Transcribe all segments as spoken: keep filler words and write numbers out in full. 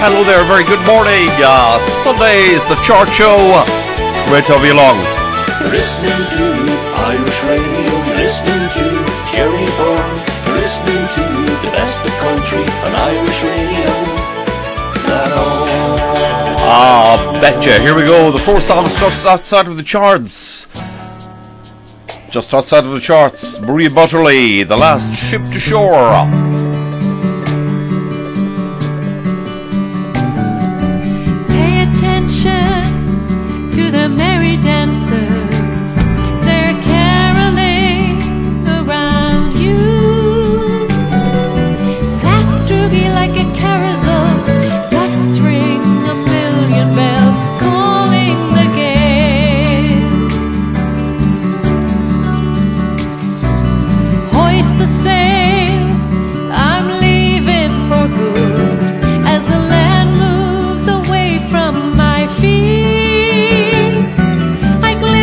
Hello there, very good morning. Uh, Sundays, the Chart Show. It's great to have you along. You're listening to Irish radio. You're listening to Jerry Byrne. You're listening to the best of country on Irish radio. Ah, betcha. Here we go. The four songs just outside of the charts. Just outside of the charts. Maria Butterley, The Last Ship to Shore. To the merry dancers, they're caroling around you. Sastrugi like a carousel, blustering a million bells, calling the gale. Hoist the sails, I'm leaving for good, as the land moves away from my feet.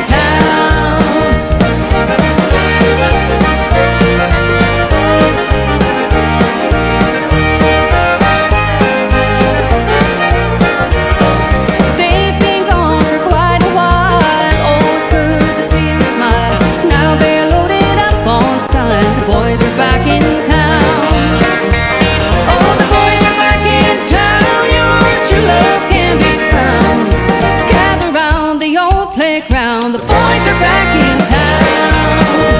town. They've been gone for quite a while. Oh, it's good to see 'em smile. Now they're loaded up on style. The boys are back in town. Oh, the boys are back in town. Your true love can be found. Gather round the old playground. The boys are back in town.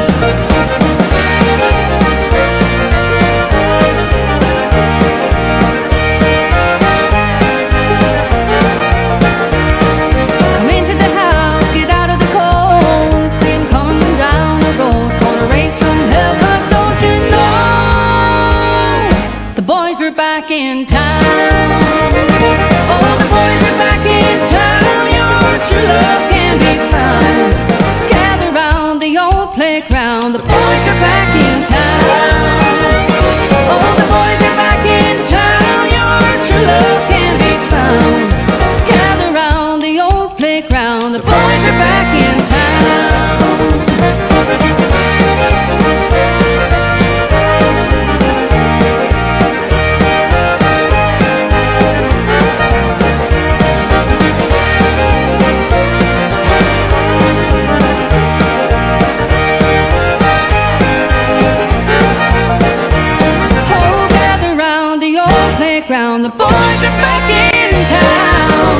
Come into the house, get out of the cold. See 'em coming down the road. Gonna raise some hell, 'cause don't you know the boys are back in town. Oh, the boys are back in town. Your true love can be found. Gather round the old playground. The boys are back in town. Oh, the boys are back in town. Your true love can be found. Gather round the old playground. The boys are back in town. Oh, gather round the old playground. The boys are back in town.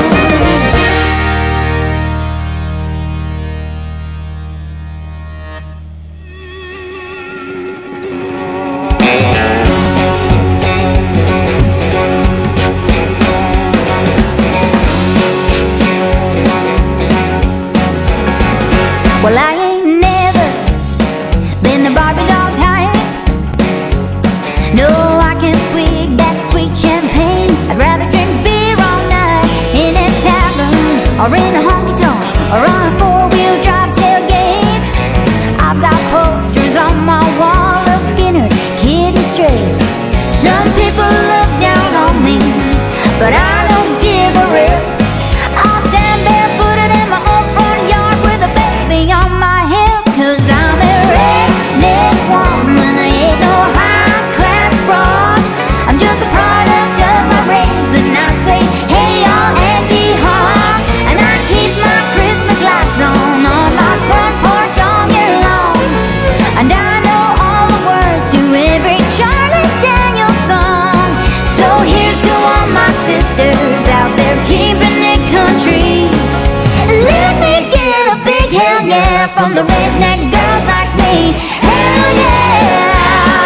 Well, I ain't never been a Barbie doll type. No, I can't swig that sweet champagne. I'd rather drink beer all night in a tavern or in a honky-tonk or on a four-wheel drive tailgate. I've got posters on my wall of Skinner, Kid and Stray. Some people look down on me, but I don't give a rip. I'll stand barefooted in my own front yard with a baby on my hip, 'cause I'm a redneck woman. I ain't no high-class broad. I'm just a product of my race, and I say, hey, y'all, Angie Hawk. And I keep my Christmas lights on on my front porch all year long. And I know all the words to every Charlie Daniels song. So here's to all my sisters out there keeping it country. Let me get a big hell yeah from the redneck girls like me. Hell yeah!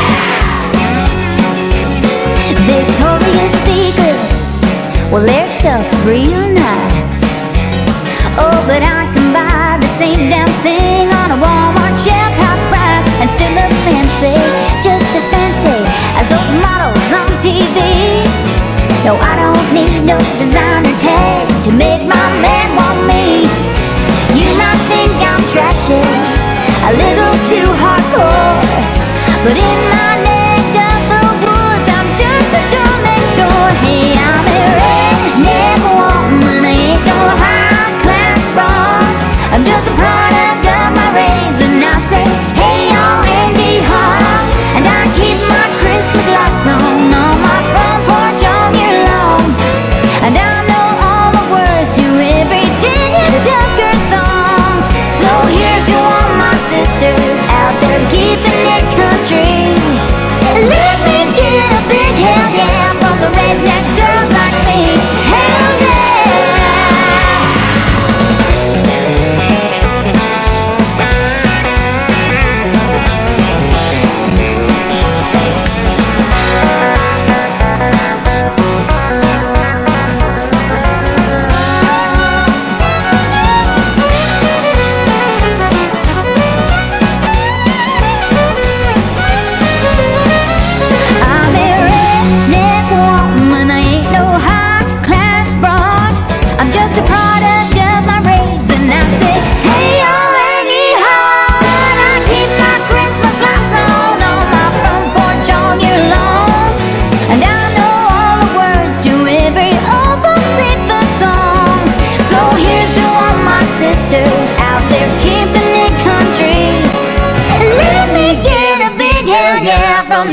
Victoria's Secret, well, their stuff's real nice. Oh, but I can buy the same damn thing on a Walmart shelf half price and still look fancy, just as fancy as those models on T V. No, I don't need no designer tag to make my man want me. You might think I'm trashy, a little too hardcore, but in my neck of the woods, I'm just a girl next door. Hey, I'm a redneck woman, I ain't no high-class broad. I'm just a product of my race, and I say, hey, y'all, Angie Hawk. And I keep my Christmas lights on on my front porch all year long. And I know all the words to every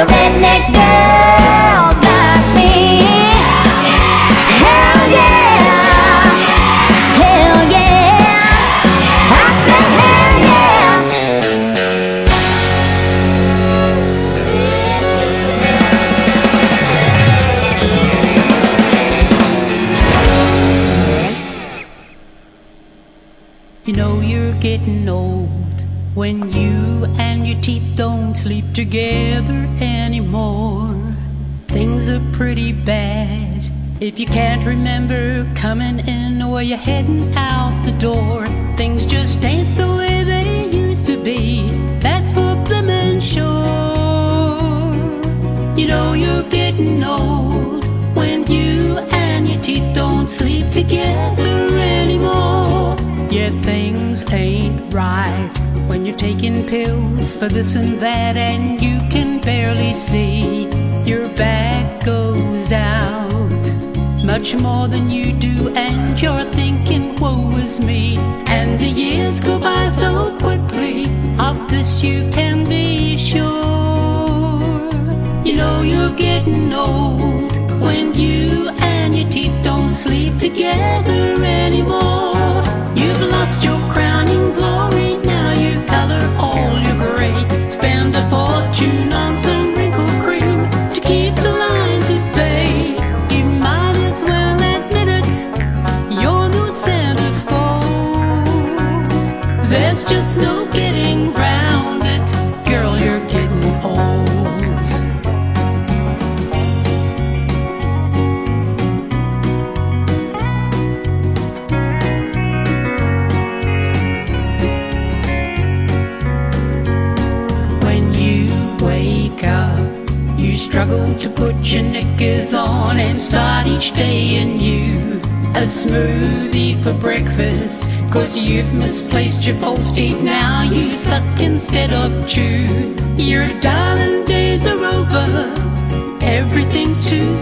the redneck girls like me. Hell yeah, hell yeah, I said hell yeah. You know you're getting old when you and your teeth don't sleep together anymore. Things are pretty bad if you can't remember coming in or you're heading out the door. Things just ain't the way they used to be, that's for blimmin' sure. You know you're getting old when you and your teeth don't sleep together anymore. Yeah, things ain't right when you're taking pills for this and that and you can barely see. Your back goes out much more than you do and you're thinking, woe is me. And the years go by so quickly, of this you can be sure. You know you're getting old when you and your teeth don't sleep together anymore. You've lost your crowning glory, now you color all your gray. Spend a fortune on some wrinkle cream to keep the lines at bay. You might as well admit it, you're no centerfold. There's just no getting round it, girl, you're getting old. You struggle to put your knickers on and start each day anew. A smoothie for breakfast, cause you've misplaced your false teeth. Now you suck instead of chew. Your darling days are over, everything's too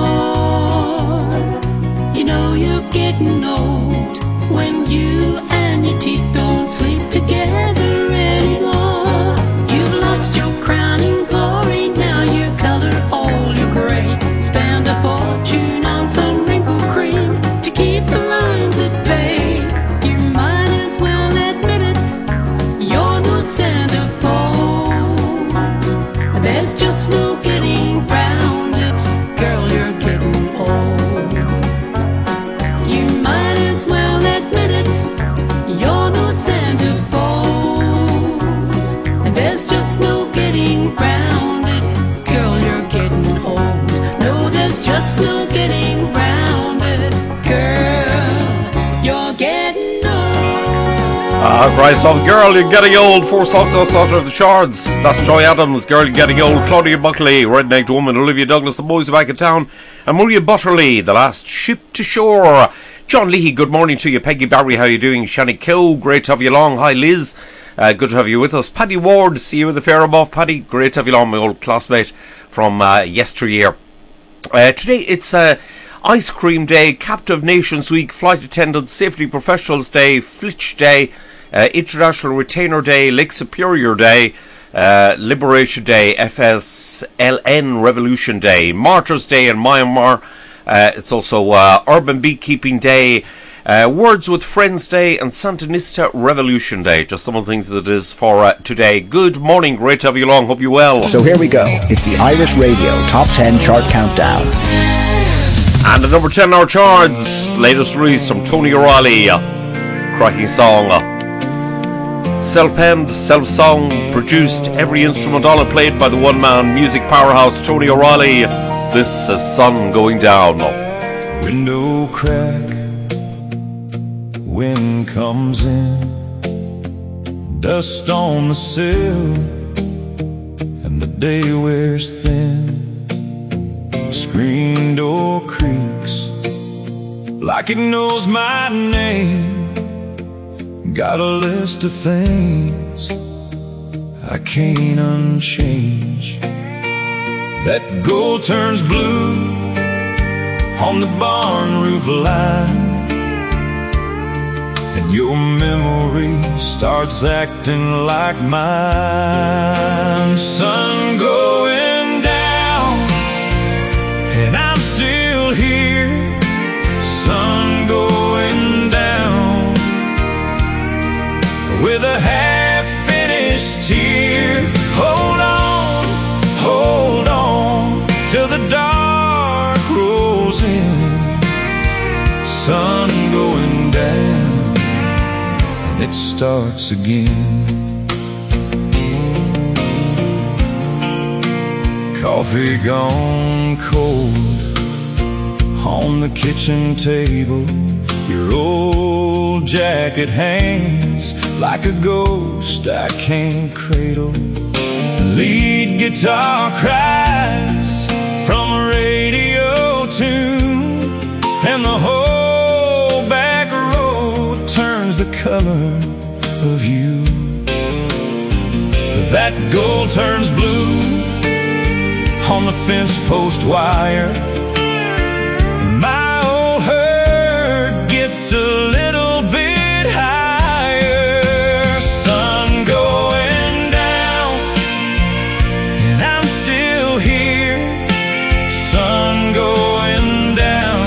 sore. You know you're getting old when you and your teeth don't sleep together anymore. You've lost your crowning glory, now you color all your gray. Spend a fortune on some wrinkle cream to keep the lines at bay. You might as well admit it, you're no centerfold. There's just no getting round it, girl, you're getting old. You might as well admit it, you're no centerfold. And there's just no getting round it, girl, you're getting old. No, there's just no getting round it, girl, you're getting old. Ah, great song, Girl, You're Getting Old. Four songs outside of the charts. That's Joy Adams, Girl, You're Getting Old. Claudia Buckley, Redneck Woman. Olivia Douglas, The Boys Are Back in Town. And Maria Butterley, The Last Ship to Shore. John Leahy, good morning to you. Peggy Barry, how are you doing? Shani Coe, great to have you along. Hi, Liz. Uh, good to have you with us. Paddy Ward, see you at the fair above. Paddy, great to have you along, my old classmate from uh, yesteryear. Uh, today it's uh, Ice Cream Day, Captive Nations Week, Flight Attendants, Safety Professionals Day, Flitch Day, uh, International Retainer Day, Lake Superior Day, uh, Liberation Day, F S L N Revolution Day, Martyrs Day in Myanmar. Uh, it's also uh, Urban Beekeeping Day, Uh, Words with Friends Day and Sandinista Revolution Day. Just some of the things that it is for uh, today. Good morning, great to have you along, hope you're well. So here we go, it's the Irish Radio Top ten Chart Countdown. And at number ten in our charts, latest release from Tony O'Reilly, uh, cracking song. Uh, self-penned, self-song, produced, every instrument on it played by the one-man music powerhouse Tony O'Reilly. This is Sun Going Down. Window crack, wind comes in, dust on the sill, and the day wears thin. Screen door creaks like it knows my name. Got a list of things I can't unchange. That gold turns blue on the barn roof line, and your memory starts acting like mine. Sun going and I'm still here. Sun going down with a half-finished tear. Hold on, hold on till the dark rolls in. Sun going down and it starts again. Coffee gone cold on the kitchen table. Your old jacket hangs like a ghost I can't cradle. Lead guitar cries from a radio tune, and the whole back road turns the color of you. That gold turns blue on the fence post wire. My old herd gets a little bit higher. Sun going down and I'm still here. Sun going down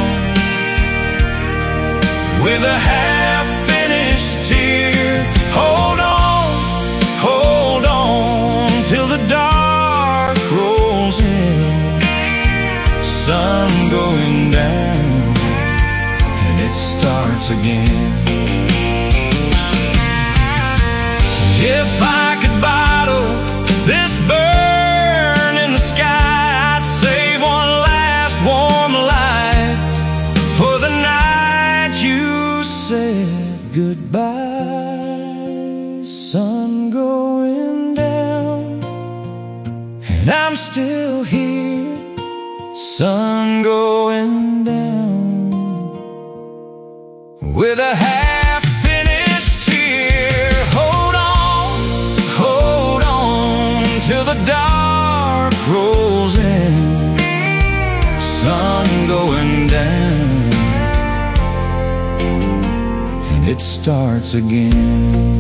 with a half-finished tear. Hold on, hold on till the dark rolls in. Sun going down and it starts again. If I could bottle this burn in the sky, I'd save one last warm light for the night you said goodbye. Sun going down and I'm still here. Sun going down with a half-finished tear. Hold on, hold on till the dark rolls in. Sun going down and it starts again.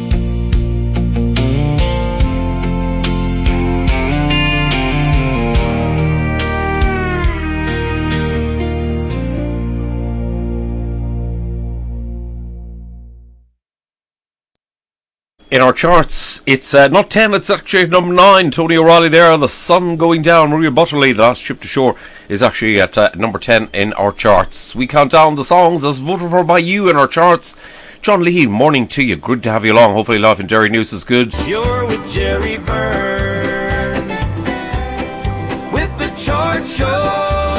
In our charts, it's uh, not ten, it's actually number nine. Tony O'Reilly there, The Sun Going Down. Maria Butterley, The Last Ship to Shore, is actually at uh, number ten in our charts. We count down the songs as voted for by you in our charts. John Lee, morning to you. Good to have you along. Hopefully life in Derry News is good. You're with Jerry Byrne with the chart show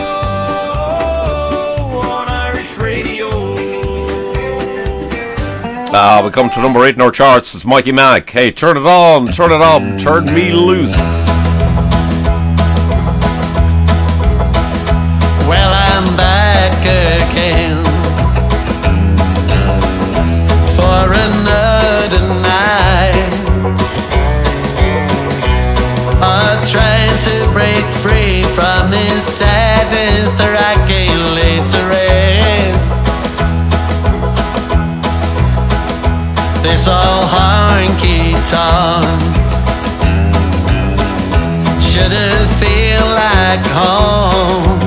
on Irish Radio. Ah, we come to number eight in our charts. It's Mikey Mack. Hey, turn it on, turn it up, turn me loose. Well, I'm back again for another night of trying to break free from this sadness that I can't lay to rest. This old honky-tonk shouldn't feel like home,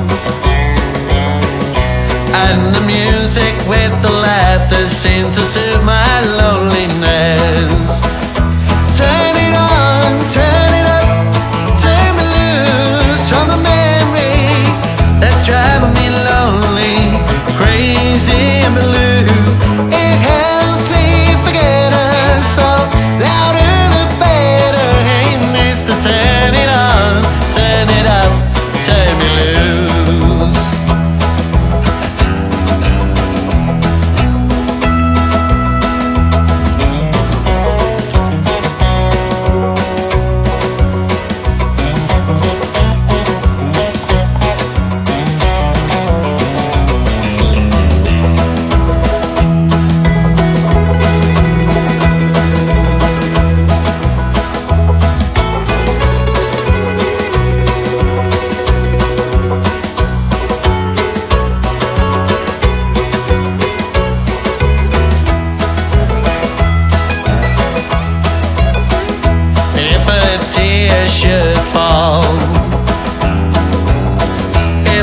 and the music with the laughter seems to soothe my loneliness. Turn it on, turn it up, turn me loose from the memory that's driving me lonely, crazy and blue. It helps me forget us all, louder the better. Hey mister, turn it on, turn it up, turn me loose.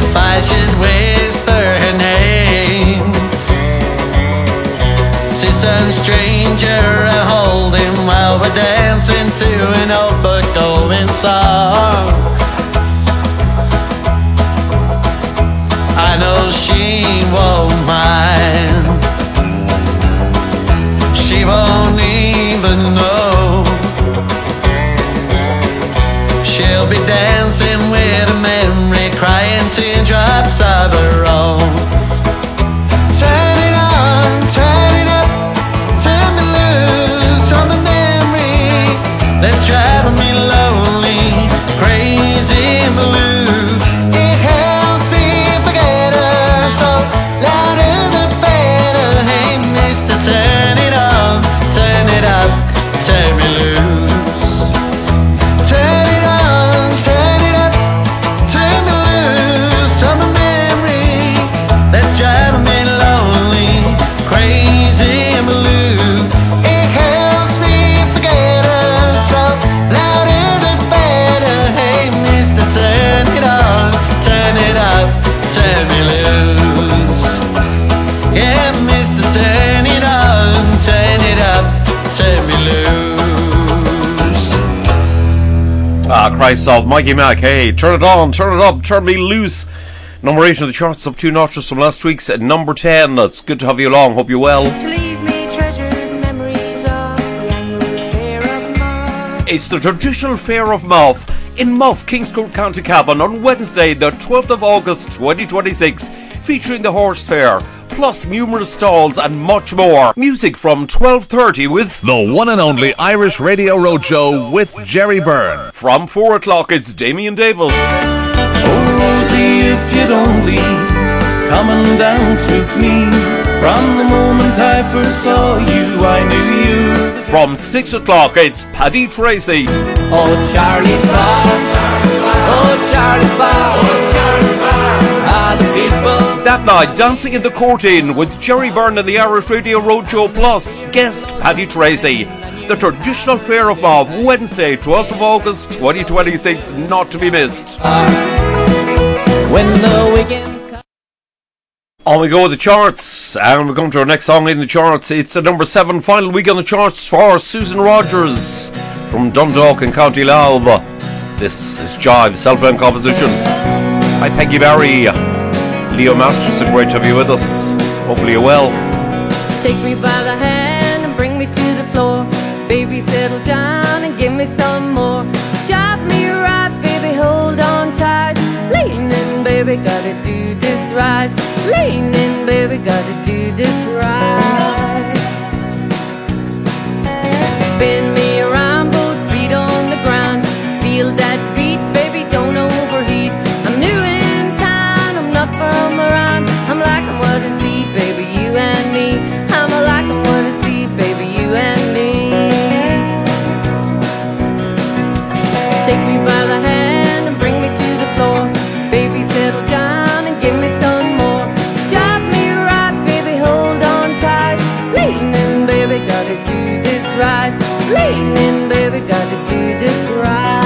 if I should whisper her name to some stranger and hold him while we're dancing to an old but going song. I know she won't mind, she won't even know. She'll be dancing with a memory, crying teardrops of her own. Turn it on, turn it up, turn me loose on the memory that's driving me lonely, crazy and blue. It helps me forget her, so louder the better. Hey mister, turn it on, turn it up, turn me loose. Turn it on, turn it up, turn me loose on the memories that's driving me lonely, crazy and blue. It helps me forget her, so louder the better. Hey mister, turn it on, turn it up, turn me loose. Yeah mister, turn it on, turn it up, turn me loose. Ah, Christ of Mikey Mac, hey, turn it on, turn it up, turn me loose. Number eight on the charts, up two notches from last week's at number ten. It's good to have you along, hope you're well. To leave me treasured memories of the annual fair of Muff. It's the traditional Fair of Muff in Muff, Kingscourt, County Cavan on Wednesday, the twelfth of August twenty twenty-six, featuring the horse fair, plus numerous stalls and much more. Music from twelve thirty with the one and only Irish Radio Roadshow with Jerry Byrne. From four o'clock, it's Damien Davis. Oh, Rosie, if you'd only come and dance with me. From the moment I first saw you, I knew you. From six o'clock, it's Paddy Tracy. Oh, Charlie's Bar. Oh, Charlie's Bar. Oh, Charlie's Bar. Ah, the people. That night, Dancing in the Court Inn with Jerry Byrne and the Irish Radio Roadshow Plus guest Paddy Tracy. The traditional Fair of Muff, Wednesday, twelfth of August twenty twenty-six, not to be missed. When the weekend. On we go with the charts, and we're going to our next song in the charts. It's the number seven final week on the charts for Susan Rogers from Dundalk in County Louth. This is Jive, self-blame composition by Peggy Barry. Leo Masterson, great to have you with us. Hopefully you're well. Take me by the hand and bring me to the floor. Baby, settle down and give me some more. Jive me right, baby, hold on tight. Lean in, baby, gotta do this right. Lean in, baby, gotta do this right. Spin me around, both feet on the ground. Feel that beat, baby, don't overheat. I'm new in town, I'm not from around. I'm liking what I see, baby, you and me. I'm a liking what I see, baby, you and me. Take me by the hand and bring me to the floor. Baby, settle down and give me some more. Jive me right, baby, hold on tight. Lean in, baby, gotta do this right. Lean in, baby, gotta do this right.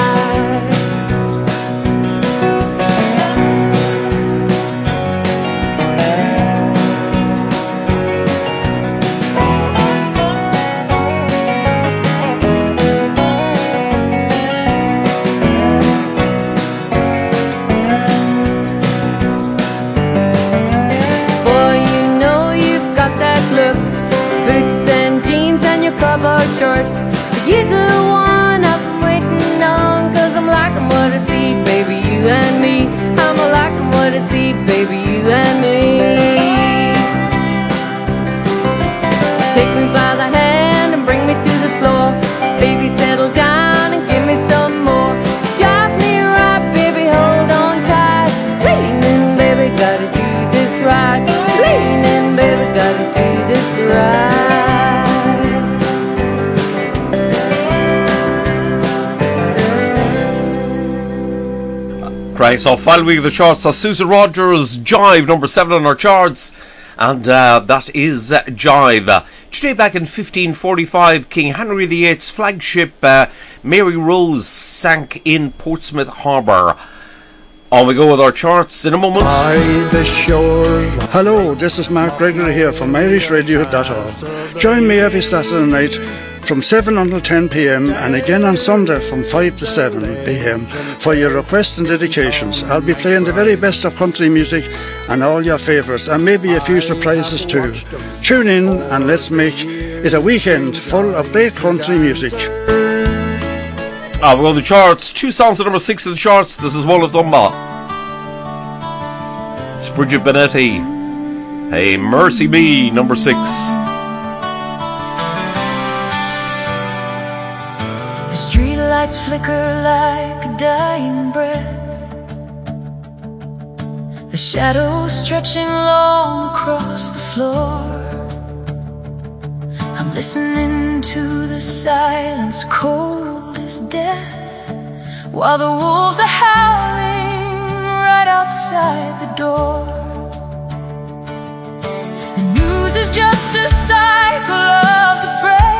Short. You're the one I've been waiting on. Cause I'm liking what I see, baby, you and me. I'm a liking what I see, baby, you and me. Take me by the hand and bring me to the floor. Baby, settle down and give me some more. Jive me right, baby, hold on tight. Lean in, baby, gotta do this right. Lean in, baby, gotta do this right. Right, so final week of the charts, that's Susan Rogers, Jive, number seven on our charts, and uh, that is uh, Jive. Today, back in fifteen forty-five, King Henry the eighth's flagship uh, Mary Rose sank in Portsmouth Harbour. On we go with our charts in a moment. By the shore. Hello, this is Mark Gregory here from irish radio dot org. Join me every Saturday night from seven until ten p.m. and again on Sunday from five to seven p.m. for your requests and dedications. I'll be playing the very best of country music and all your favourites, and maybe a few surprises too. Tune in and let's make it a weekend full of great country music. Ah, we're on the charts. Two songs at number six of the charts. This is one of them. Uh, it's Bridget Benetti. Hey, Mercy Me, number six. The streetlights flicker like a dying breath, the shadows stretching long across the floor. I'm listening to the silence cold as death, while the wolves are howling right outside the door. The news is just a cycle of the fray,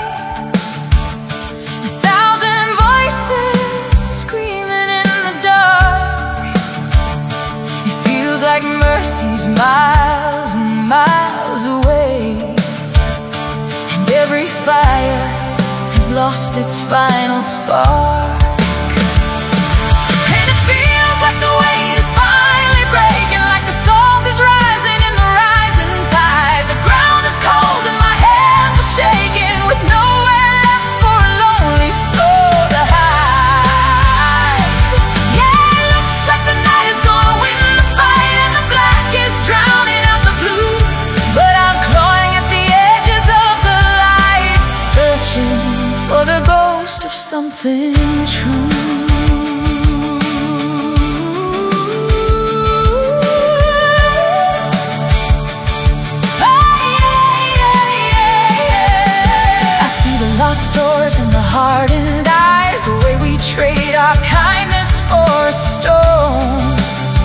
a thousand voices screaming in the dark. It feels like mercy's miles and miles away, and every fire has lost its final spark. And it feels like the weight is finally breaking, like the salt is rising in the rising tide. The ground is cold and my hands are shaking, with nowhere left for a lonely soul to hide. Yeah, it looks like the night is gonna win the fight, and the black is drowning out the blue. But I'm clawing at the edges of the light, searching for the ghost of something true. I see the locked doors and the hardened eyes, the way we trade our kindness for a stone.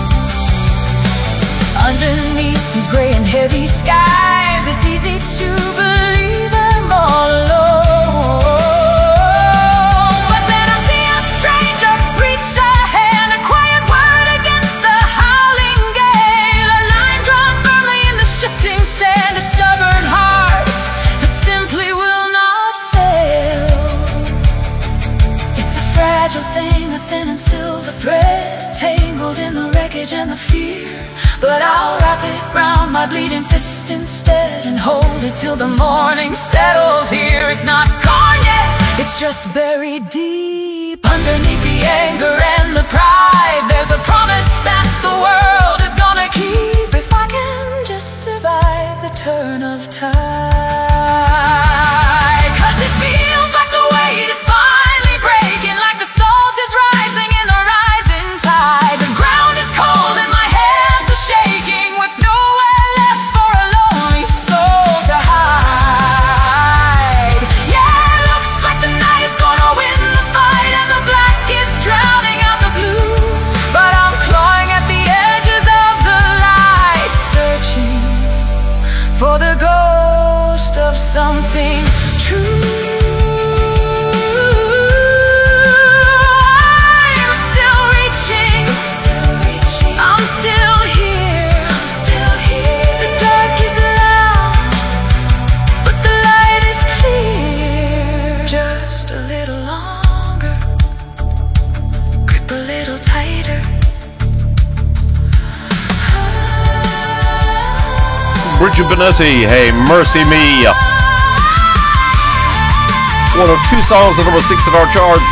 Underneath these gray and heavy skies, it's easy to believe I'm all alone. But then I see a stranger reach a hand, a quiet word against the howling gale, a line drawn firmly in the shifting sand, a stubborn heart that simply will not fail. It's a fragile thing, a thin and silver thread, tangled in the wreckage and the fear. But I'll wrap it round my bleeding fist instead, and hold it till the morning settles here. It's not gone yet, it's just buried deep underneath the anger and the pride. There's a promise that the world is gonna keep, if I can just survive the turn of tide. Cause it feels like the weight is finally breaking, like the salt is rising in the rising tide. The ground is cold and my hands are shaking, with nowhere left for a lonely soul to hide. Yeah, it looks like the night is gonna win the fight, and the black is drowning out the blue. But I'm clawing at the edges of the light, searching for the ghost of something true. I'm still reaching, I'm still here, the dark is loud, but the light is clear. Just a little longer, grip a little tighter. Bridget Benetti, hey, Mercy Me. One of two songs at number six in our charts.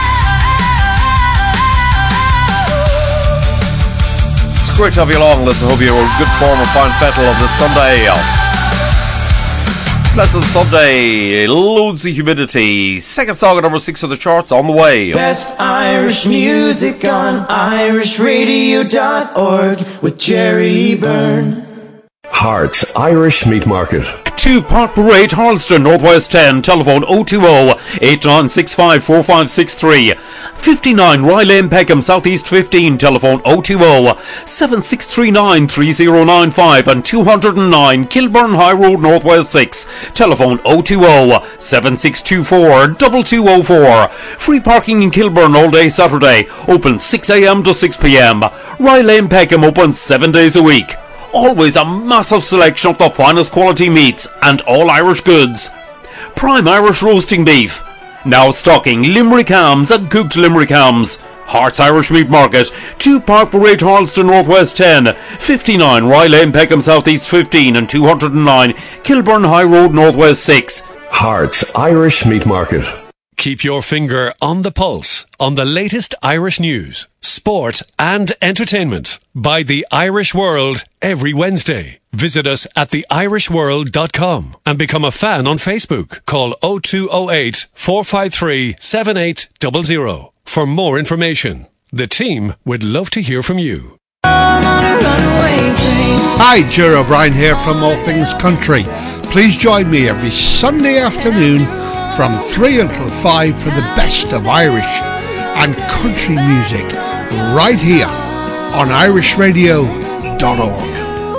It's great to have you along. Listen, I hope you're in good form and fine fettle on this Sunday. Pleasant Sunday, loads of humidity. Second song at number six of the charts on the way. Best Irish music on irish radio dot org with Jerry Byrne. Hearts Irish Meat Market. two Park Parade, Harleston, Northwest ten, telephone oh two oh, eight nine six five, four five six three. fifty-nine Rye Lane, Peckham, Southeast fifteen, telephone oh two oh, seven six three nine, three oh nine five, and two oh nine Kilburn High Road, Northwest six, telephone oh two oh, seven six two four, two two oh four. Free parking in Kilburn all day Saturday, open six a m to six p m. Rye Lane, Peckham, open seven days a week. Always a massive selection of the finest quality meats and all Irish goods. Prime Irish roasting beef. Now stocking Limerick hams and cooked Limerick hams. Hearts Irish Meat Market, two Park Parade, Harleston, Northwest ten, fifty-nine Rye Lane, Peckham, Southeast fifteen, and two oh nine Kilburn High Road, Northwest six. Hearts Irish Meat Market. Keep your finger on the pulse on the latest Irish news, sport and entertainment by The Irish World every Wednesday. Visit us at the irish world dot com and become a fan on Facebook. Call oh two oh eight, four five three, seven eight zero zero for more information. The team would love to hear from you. Hi, Ger O'Brien here from All Things Country. Please join me every Sunday afternoon from three until five for the best of Irish and country music right here on irish radio dot org.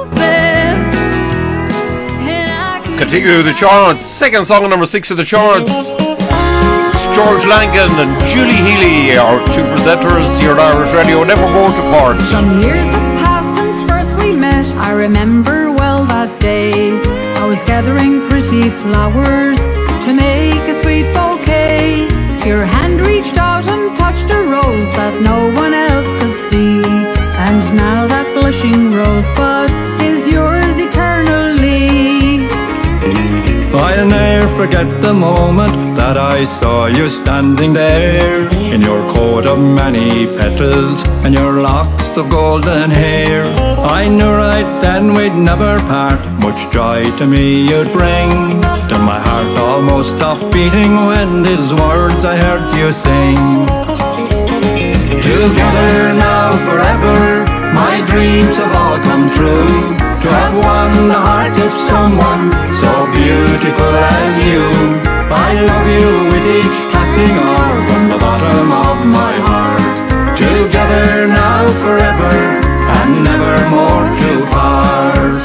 Continue the charts. Second song at number six of the charts. It's George Langan and Julie Healy, our two presenters here at Irish Radio. Never more to part. Some years have passed since first we met. I remember well that day. I was gathering pretty flowers to make a sweet bouquet. Your hand reached out and touched a rose that no one else could see. And now that blushing rosebud is yours eternally. I'll ne'er forget the moment that I saw you standing there, in your coat of many petals and your locks of golden hair. I knew right then we'd never part, much joy to me you'd bring, till my heart almost stopped beating when these words I heard you sing. Together now forever, my dreams have all come true, to have won the heart of someone so beautiful as you. I love you with each passing hour from the bottom of my heart. Together now forever and never more to part.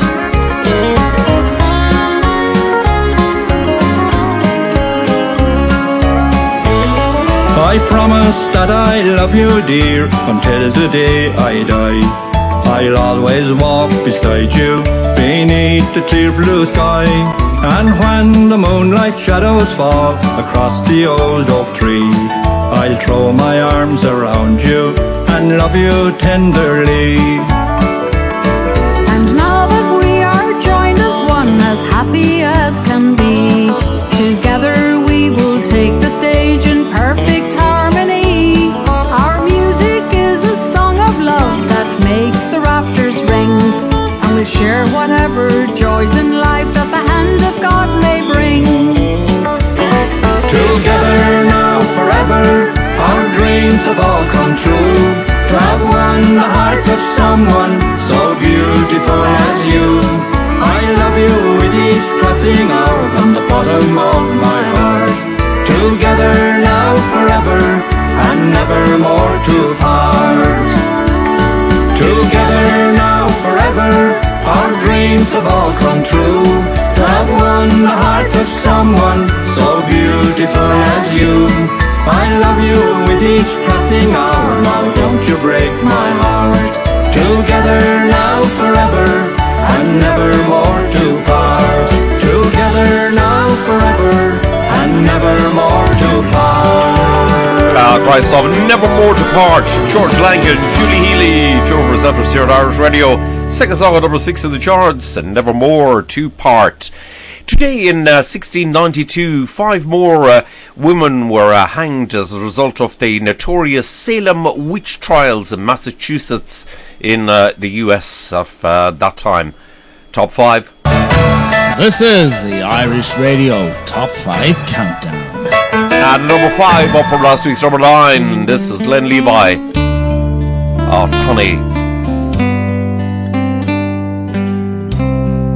I promise that I love you, dear, until the day I die. I'll always walk beside you beneath the clear blue sky. And when the moonlight shadows fall across the old oak tree, I'll throw my arms around you and love you tenderly. And now that we are joined as one, as happy as can be, together we will take the stage in perfect harmony. Our music is a song of love that makes the rafters ring, and we'll share whatever joys in life that the hand of God may bring. Together now forever, our dreams have all come true, to have won the heart of someone so beautiful as you. I love you with each passing hour from the bottom of my heart. Together now forever and never more to part. Together now forever, our dreams have all come true, to have won the heart of someone so beautiful as you. I love you with each passing hour, now don't you break my heart. Together now forever and never more to part. Together now forever and never more to part. Ah, Christ of Never More to Part. George Langan, Julie Healy, two presenters here at Irish Radio. Second song at number six of the charts, and Never More to Part. Today in uh, sixteen ninety-two, five more uh, women were uh, hanged as a result of the notorious Salem witch trials in Massachusetts in uh, the U S of uh, that time. Top five. This is the Irish Radio Top five Countdown. And number five, up from last week's number nine, this is Len Levi. Oh, it's Honey.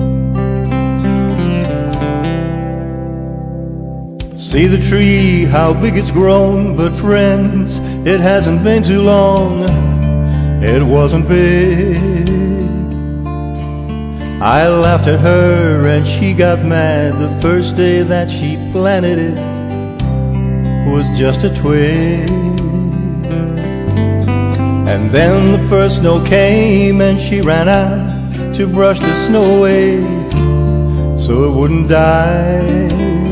See the tree, how big it's grown, but friends, it hasn't been too long, it wasn't big. I laughed at her and she got mad. The first day that she planted it was just a twig. And then the first snow came and she ran out to brush the snow away so it wouldn't die.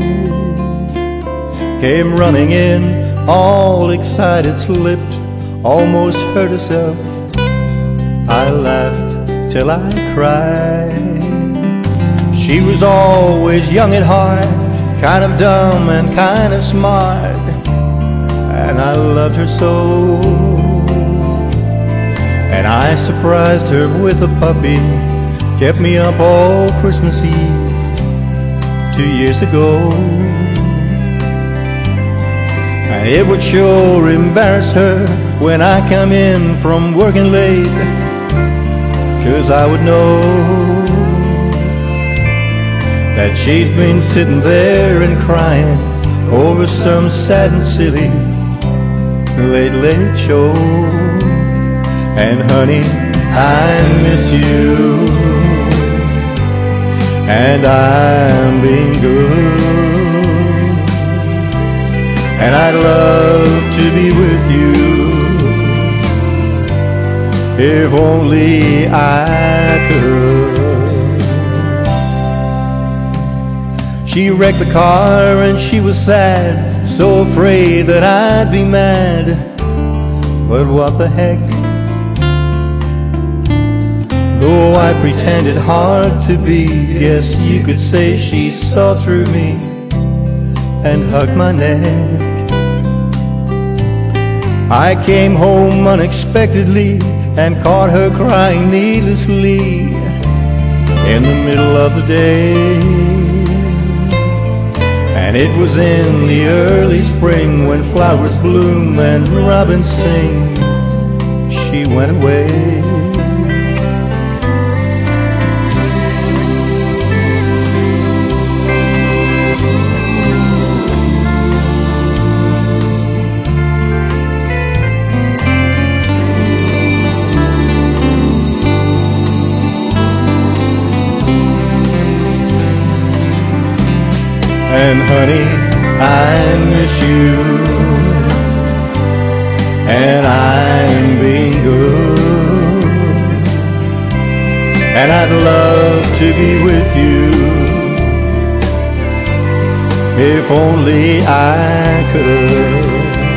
Came running in, all excited, slipped, almost hurt herself. I laughed till I cried. She was always young at heart, kind of dumb and kind of smart, and I loved her so. And I surprised her with a puppy, kept me up all Christmas Eve two years ago. And it would sure embarrass her when I come in from working late, 'cause I would know that she'd been sitting there and crying over some sad and silly late, late show. And honey, I miss you, and I'm being good, and I'd love to be with you if only I could. She wrecked the car and she was sad, so afraid that I'd be mad. But what the heck? Though I pretended hard to be, guess you could say she saw through me and hugged my neck. I came home unexpectedly and caught her crying needlessly in the middle of the day. And it was in the early spring when flowers bloom and robins sing. She went away. And honey, I miss you, and I'm being good, and I'd love to be with you if only I could.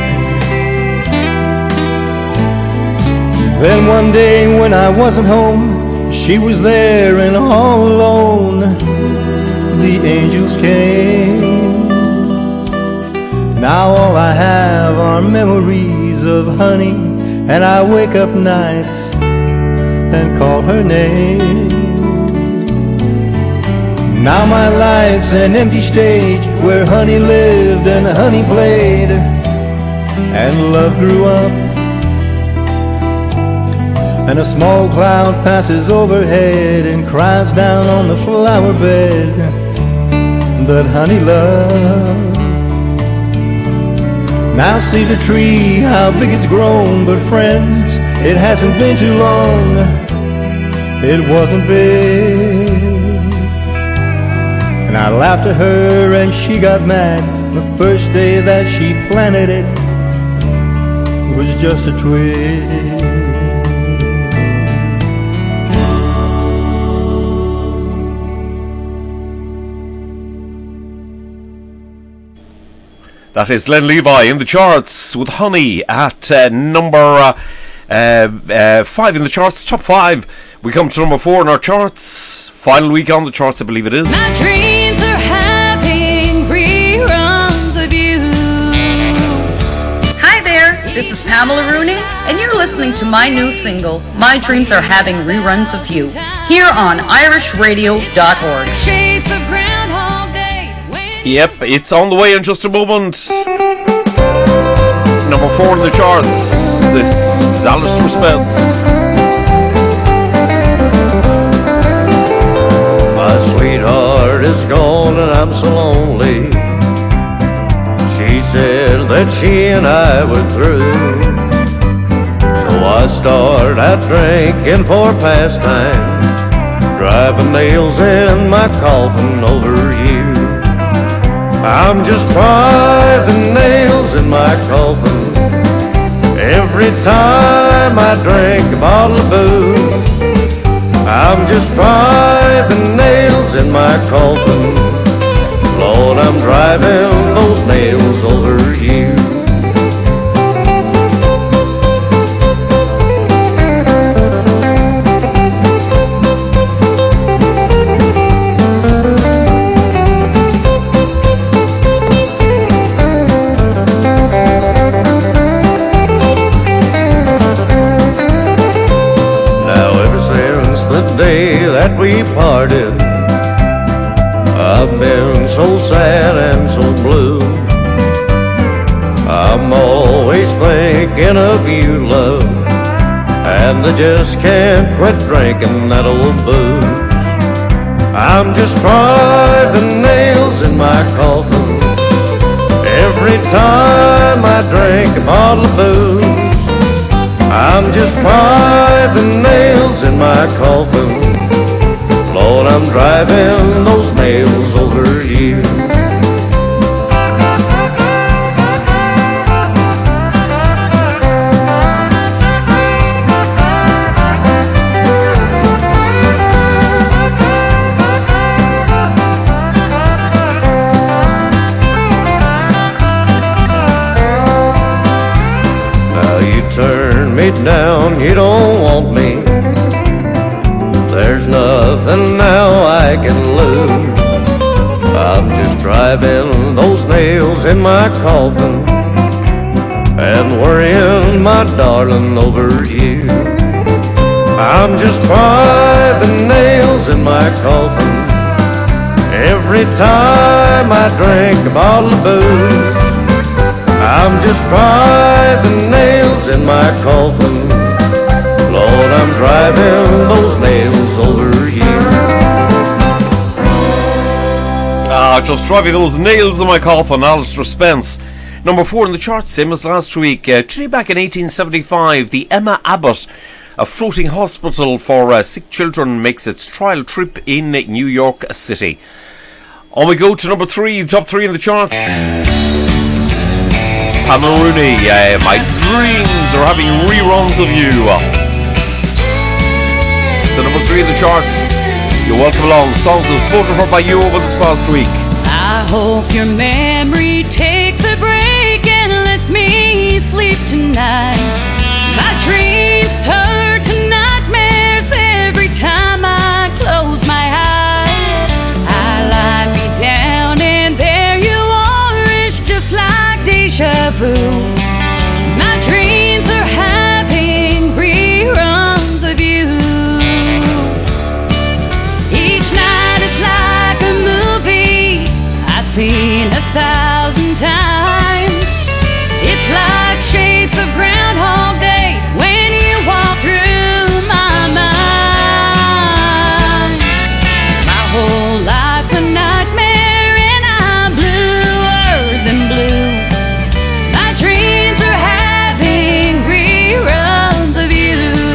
Then one day when I wasn't home, she was there and all alone. The angels came. Now all I have are memories of honey, and I wake up nights and call her name. Now my life's an empty stage where honey lived and honey played, and love grew up. And a small cloud passes overhead and cries down on the flower bed that honey loved. Now see the tree, how big it's grown, but friends, it hasn't been too long, it wasn't big. And I laughed at her and she got mad. The first day that she planted it was just a twig. That is Len Levi in the charts with Honey at uh, number uh, uh, uh, five in the charts, top five. We come to number four in our charts. Final week on the charts, I believe it is. My dreams are having reruns of you. Hi there, this is Pamela Rooney, and you're listening to my new single, My Dreams Are Having Reruns of You, here on Irish Radio dot org. Shades of Groundhog Day. Yep, it's on the way in just a moment. Number four in the charts. This is Alistair Spence. My sweetheart is gone and I'm so lonely. I drinking for pastime, driving nails in my coffin over you. I'm just driving nails in my coffin every time I drink a bottle of booze. I'm just driving nails in my coffin. Lord, I'm driving those nails over you. That we parted, I've been so sad and so blue. I'm always thinking of you, love, and I just can't quit drinking that old booze. I'm just driving nails in my coffin every time I drink a bottle of booze. I'm just driving nails in my coffin. Lord, I'm driving those nails over you. Now you turn me down, you don't want me. There's nothing now I can lose. I'm just driving those nails in my coffin and worrying my darling over you. I'm just driving nails in my coffin every time I drink a bottle of booze. I'm just driving nails in my coffin. Lord, I'm driving those nails over you. Ah, just driving those nails in my coffin, Alistair Spence. Number four in the charts, same as last week. Uh, actually back in eighteen seventy-five, the Emma Abbott, a floating hospital for uh, sick children, makes its trial trip in New York City. On we go to number three, top three in the charts. Pamela Rooney, uh, My Dreams Are Having Reruns of You. So number three in the charts. You're welcome along. Songs that was voted for by you over this past week. I hope your memory takes a break and lets me sleep tonight. My dreams turn to nightmares every time I close my eyes. I lie me down and there you are. It's just like deja vu. My dreams are having reruns of you. Each night is like a movie I've seen a thousand times. It's like shades of Groundhog Day when you walk through my mind. My whole life's a nightmare and I'm bluer than blue. My dreams are having reruns of you.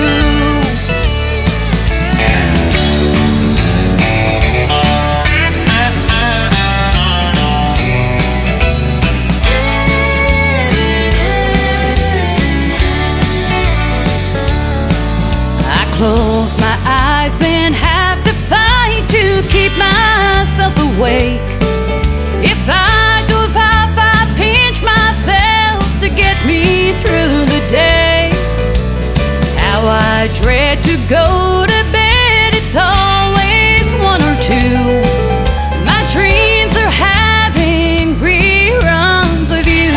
Close my eyes, then have to fight to keep myself awake. If I doze off, I pinch myself to get me through the day. How I dread to go to bed, it's always one or two. My dreams are having reruns of you.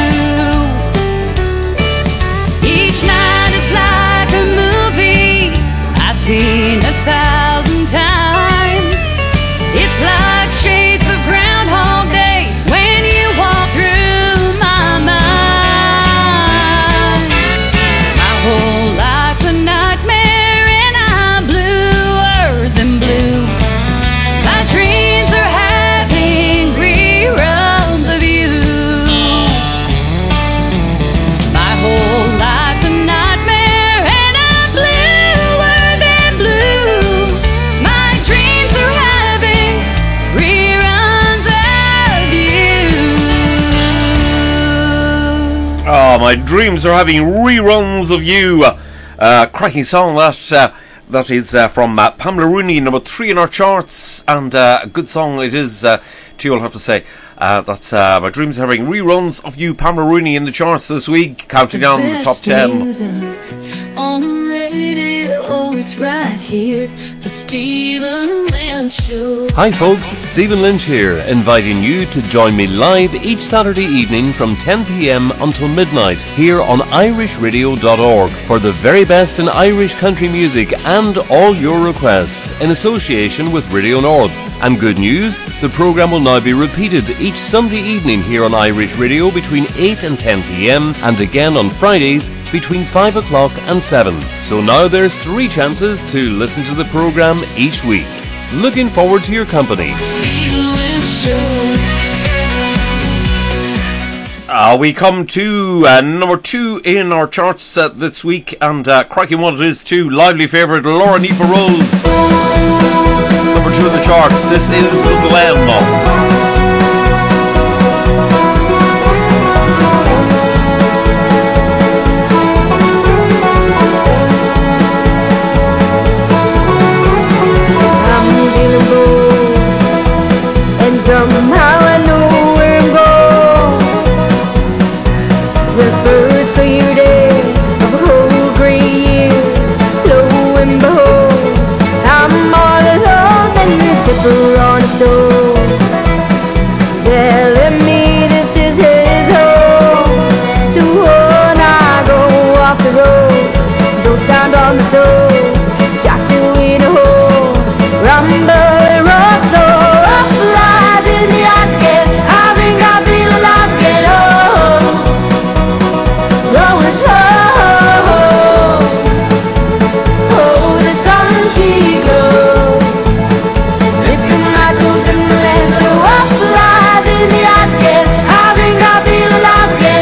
Each night is like a movie I've seen a thousand times. It's like shades of Groundhog Day when you walk through my mind. My whole life's a nightmare and I'm blue. Ah, my dreams are having reruns of you. Uh, cracking song that uh, that is uh, from uh, Pamela Rooney, number three in our charts, and uh, a good song it is uh, too, I'll have to say. Uh, that's uh, my dreams are having reruns of you, Pamela Rooney, in the charts this week, counting down the top ten. On the radio, it's right here, the Stephen Lynch Show. Hi folks, Stephen Lynch here, inviting you to join me live each Saturday evening from ten p.m. until midnight here on irish radio dot org for the very best in Irish country music and all your requests in association with Radio North. And good news, the programme will now be repeated each Sunday evening here on Irish Radio between eight and ten p.m. and again on Fridays between five o'clock and seven. So now there's three chances to listen to the programme each week. Looking forward to your company. Uh, we come to uh, number two in our charts uh, this week, and uh, cracking one it is too. Lively favourite Laura Nifa Rose. Number two in the charts. This is The Glen. Somehow I know where I'm going. The first clear day of a whole grey year, lo and behold, I'm all alone than the dipper on a stone, telling me this is his home. So when I go off the road, don't stand on the toe, jack to in a hole, rumble and roll so up lies in the ice can. I think I feel alive again. Oh, going home. Oh, the sun she glows, dipping my toes in the land. So up lies in the ice can. I think I feel alive again.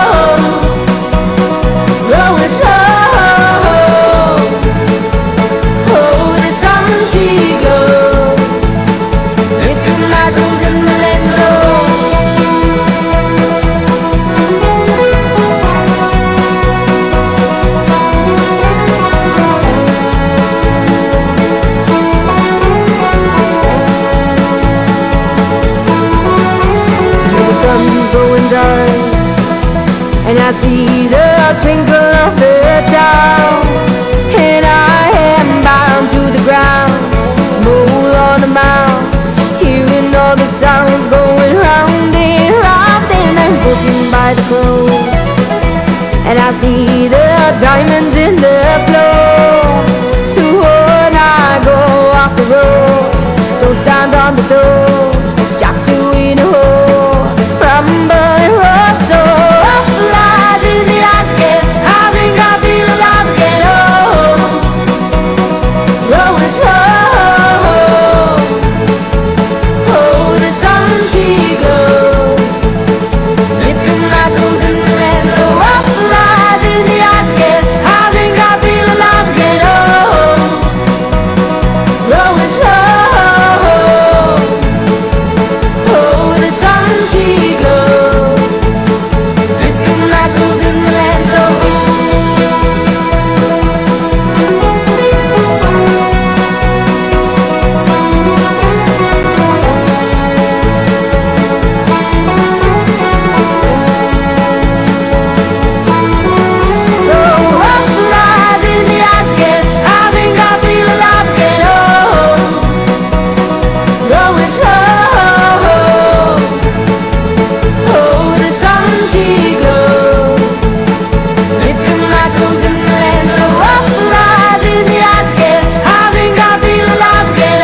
Oh, going home. Oh, the sun she glows, dipping my toes in the land. The sun's going down, and I see the twinkle of the town, and I am bound to the ground, mole on the mound, hearing all the sounds going round and round, and I'm broken by the clothes, and I see the diamonds in the floor. So when I go off the road, don't stand on the toe, jack to in a hole, rumble and roll so up lies in the ice can. I think I feel alive again. Oh, going home. Oh, the sun she glows, dipping my toes in the land. So up lies in the ice can. I think I feel alive again. Oh, going home. Oh, the sun she glows, dipping my toes in the land. So So up lies in the ice can. I think I feel alive again. Oh, going home. Oh, the sun she glows, dipping my toes in the land. So up lies in the ice can. I think I feel alive again.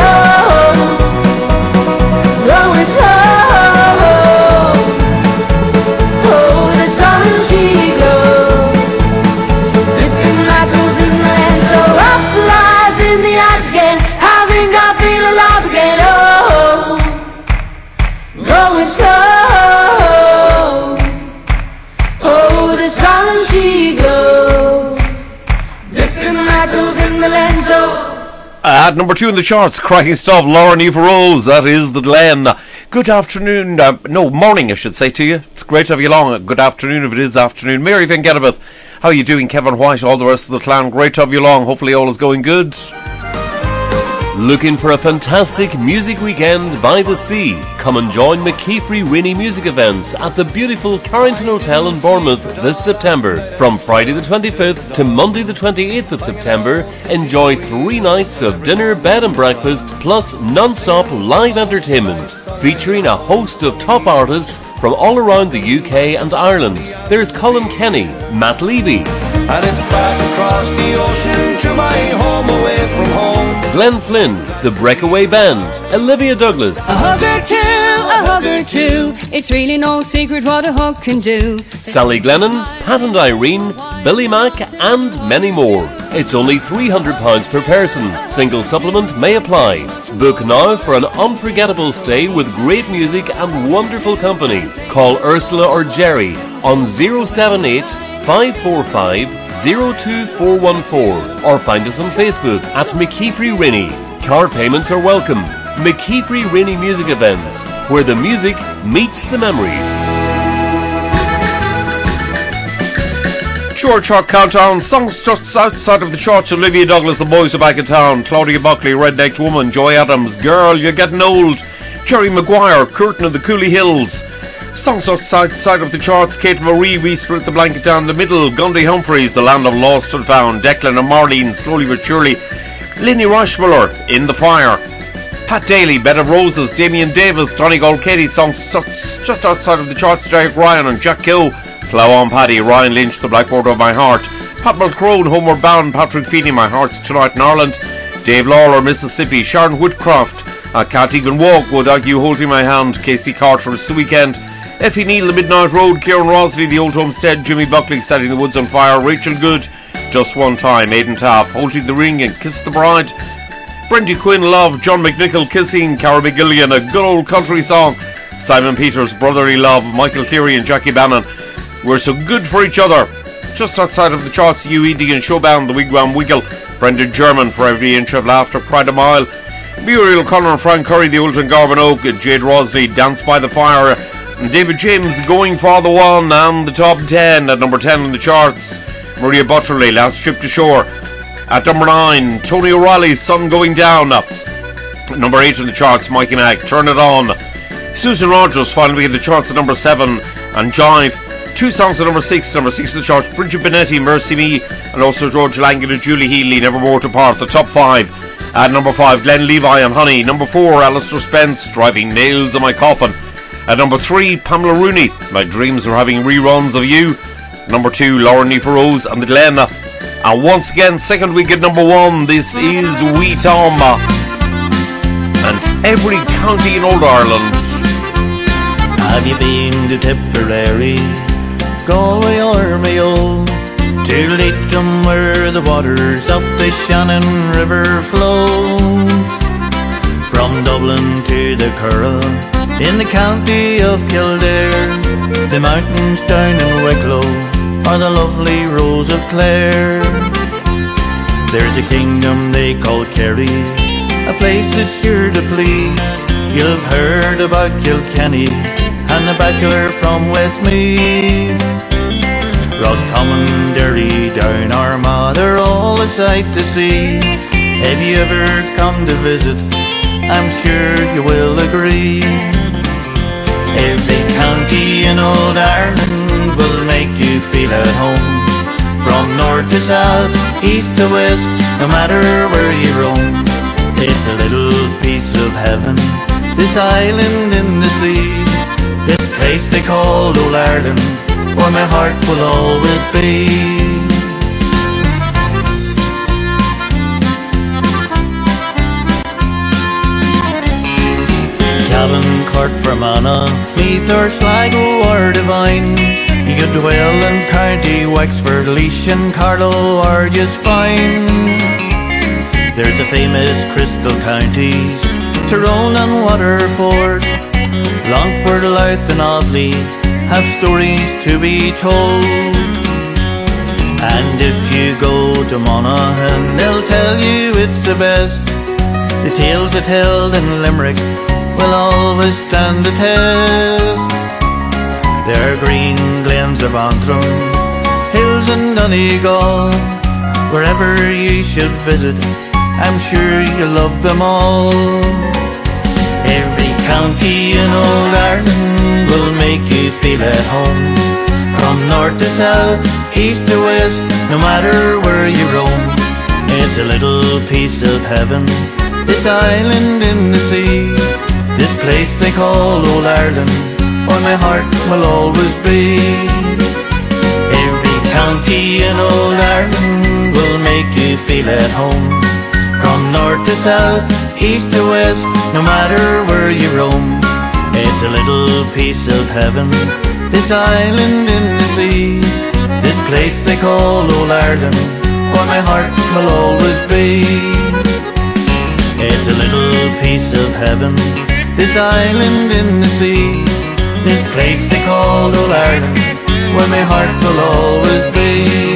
Oh, going home. Oh, the sun she glows, dipping my toes in the land. So up lies in the ice again. I think I feel alive again. Oh, going home. Oh, the sun she glows, dipping my toes in the land. So At number two in the charts, cracking stuff, Lauren Eva Rose, that is the Glen. Good afternoon, uh, no, morning I should say to you. It's great to have you along. Good afternoon if it is afternoon. Mary Van Gedabeth, how are you doing? Kevin White, all the rest of the clan, great to have you along. Hopefully all is going good. Looking for a fantastic music weekend by the sea? Come and join McKeefrey Rainey Music Events at the beautiful Carrington Hotel in Bournemouth this September. From Friday the twenty-fifth to Monday the twenty-eighth of September, enjoy three nights of dinner, bed and breakfast, plus non-stop live entertainment, featuring a host of top artists from all around the U K and Ireland. There's Colin Kenny, Matt Levy, and it's back across the ocean to my home away from home. Glenn Flynn, the Breakaway Band, Olivia Douglas, a hug or two, a hug or two, it's really no secret what a hug can do. Sally Glennon, Pat and Irene, Billy Mack and many more. It's only three hundred pounds per person. Single supplement may apply. Book now for an unforgettable stay with great music and wonderful company. Call Ursula or Jerry on zero seven eight, five four five, zero two four one four or find us on Facebook at McKeefrey Rainey. Card payments are welcome. McKeefrey Rainey Music Events, where the music meets the memories. Short Chart Countdown, songs just outside of the charts. Olivia Douglas, The Boys Are Back in Town, Claudia Buckley, Redneck Woman, Joy Adams, Girl, You're Getting Old, Jerry Maguire, Curtin of the Cooley Hills. Songs outside of the charts, Kate Marie, We Split the Blanket Down the Middle, Gundy Humphreys, The Land of Lost and Found, Declan and Marlene, Slowly But Surely, Linny Rushmiller, In the Fire, Pat Daly, Bed of Roses, Damien Davis, Donegal Katie, songs just outside of the charts, Derek Ryan and Jack Kill, Plough On Paddy, Ryan Lynch, The Blackboard of My Heart, Pat Mulcrone, Homeward Bound, Patrick Feeney, My Heart's Tonight in Ireland, Dave Lawler, Mississippi, Sharon Woodcroft, I Can't Even Walk Without You Holding My Hand, Casey Carter, It's the Weekend, Effie Neal, The Midnight Road, Kieran Rosley, The Old Homestead, Jimmy Buckley, Setting the Woods on Fire, Rachel Good, Just One Time, Aidan Taff, Holding the Ring and Kiss the Bride, Brendy Quinn, Love, John McNichol, Kissing, Cara McGillian, A Good Old Country Song, Simon Peters, Brotherly Love, Michael Cleary and Jackie Bannon, We're So Good for Each Other. Just outside of the charts, U E D and Showbound, The Wigwam Wiggle, Brendan German, For Every Inch of Laughter, Pride a Mile, Muriel O'Connor and Frank Curry, The Old and Garvin Oak, Jade Rosley, Dance by the Fire, and David James, Going for the One, and the top ten. At number ten in the charts, Maria Butterley, Last Ship to Shore. At number nine, Tony O'Reilly's Sun Going Down. At number eight in the charts, Mikey Mack, Turn It On. Susan Rogers finally in the charts at number seven, and Jive. Two songs at number six, number six in the charts, Bridget Benetti, Mercy Me, and also George Langan and Julie Healy, Nevermore to Part, the top five. At number five, Glenn Levi and Honey. Number four, Alistair Spence, Driving Nails in My Coffin. At number three, Pamela Rooney, My Dreams Are Having Reruns of You. Number two, Lauren Eva Rose and the Glen. And once again, second week at number one, this is Wee Tom. And every county in Old Ireland. Have you been to Tipperary, Galway or Mayo, to Leitrim where the waters of the Shannon River flows? From Dublin to the Curragh in the county of Kildare, the mountains down in Wicklow are the lovely Rose of Clare. There's a kingdom they call Kerry, a place is sure to please. You'll have heard about Kilkenny and the bachelor from Westmeath. Roscommon, Derry, down Armagh, they're all a sight to see. If you ever come to visit, I'm sure you will agree. Every county in Old Ireland will make you feel at home. From north to south, east to west, no matter where you roam. It's a little piece of heaven, this island in the sea. This place they call Old Ireland, where my heart will always be. Cavan, Cork, Fermanagh, Meath or Sligo or Divine, you could dwell in County Wexford, Laois and Carlow are just fine. There's the famous Crystal Counties, Tyrone and Waterford, Longford, Louth and Offaly have stories to be told. And if you go to Monaghan, they'll tell you it's the best. The tales that held in Limerick will always stand the test. There are green glens of Antrim, hills in Donegal. Wherever you should visit, I'm sure you'll love them all. Every county in old Ireland will make you feel at home. From north to south, east to west, no matter where you roam. It's a little piece of heaven, this island in the sea. This place they call old Ireland, where my heart will always be. Every county in old Ireland will make you feel at home. From north to south, east to west, no matter where you roam. It's a little piece of heaven, this island in the sea. This place they call old Ireland, where my heart will always be. It's a little piece of heaven, this island in the sea. This place they call old Ireland, where my heart will always be.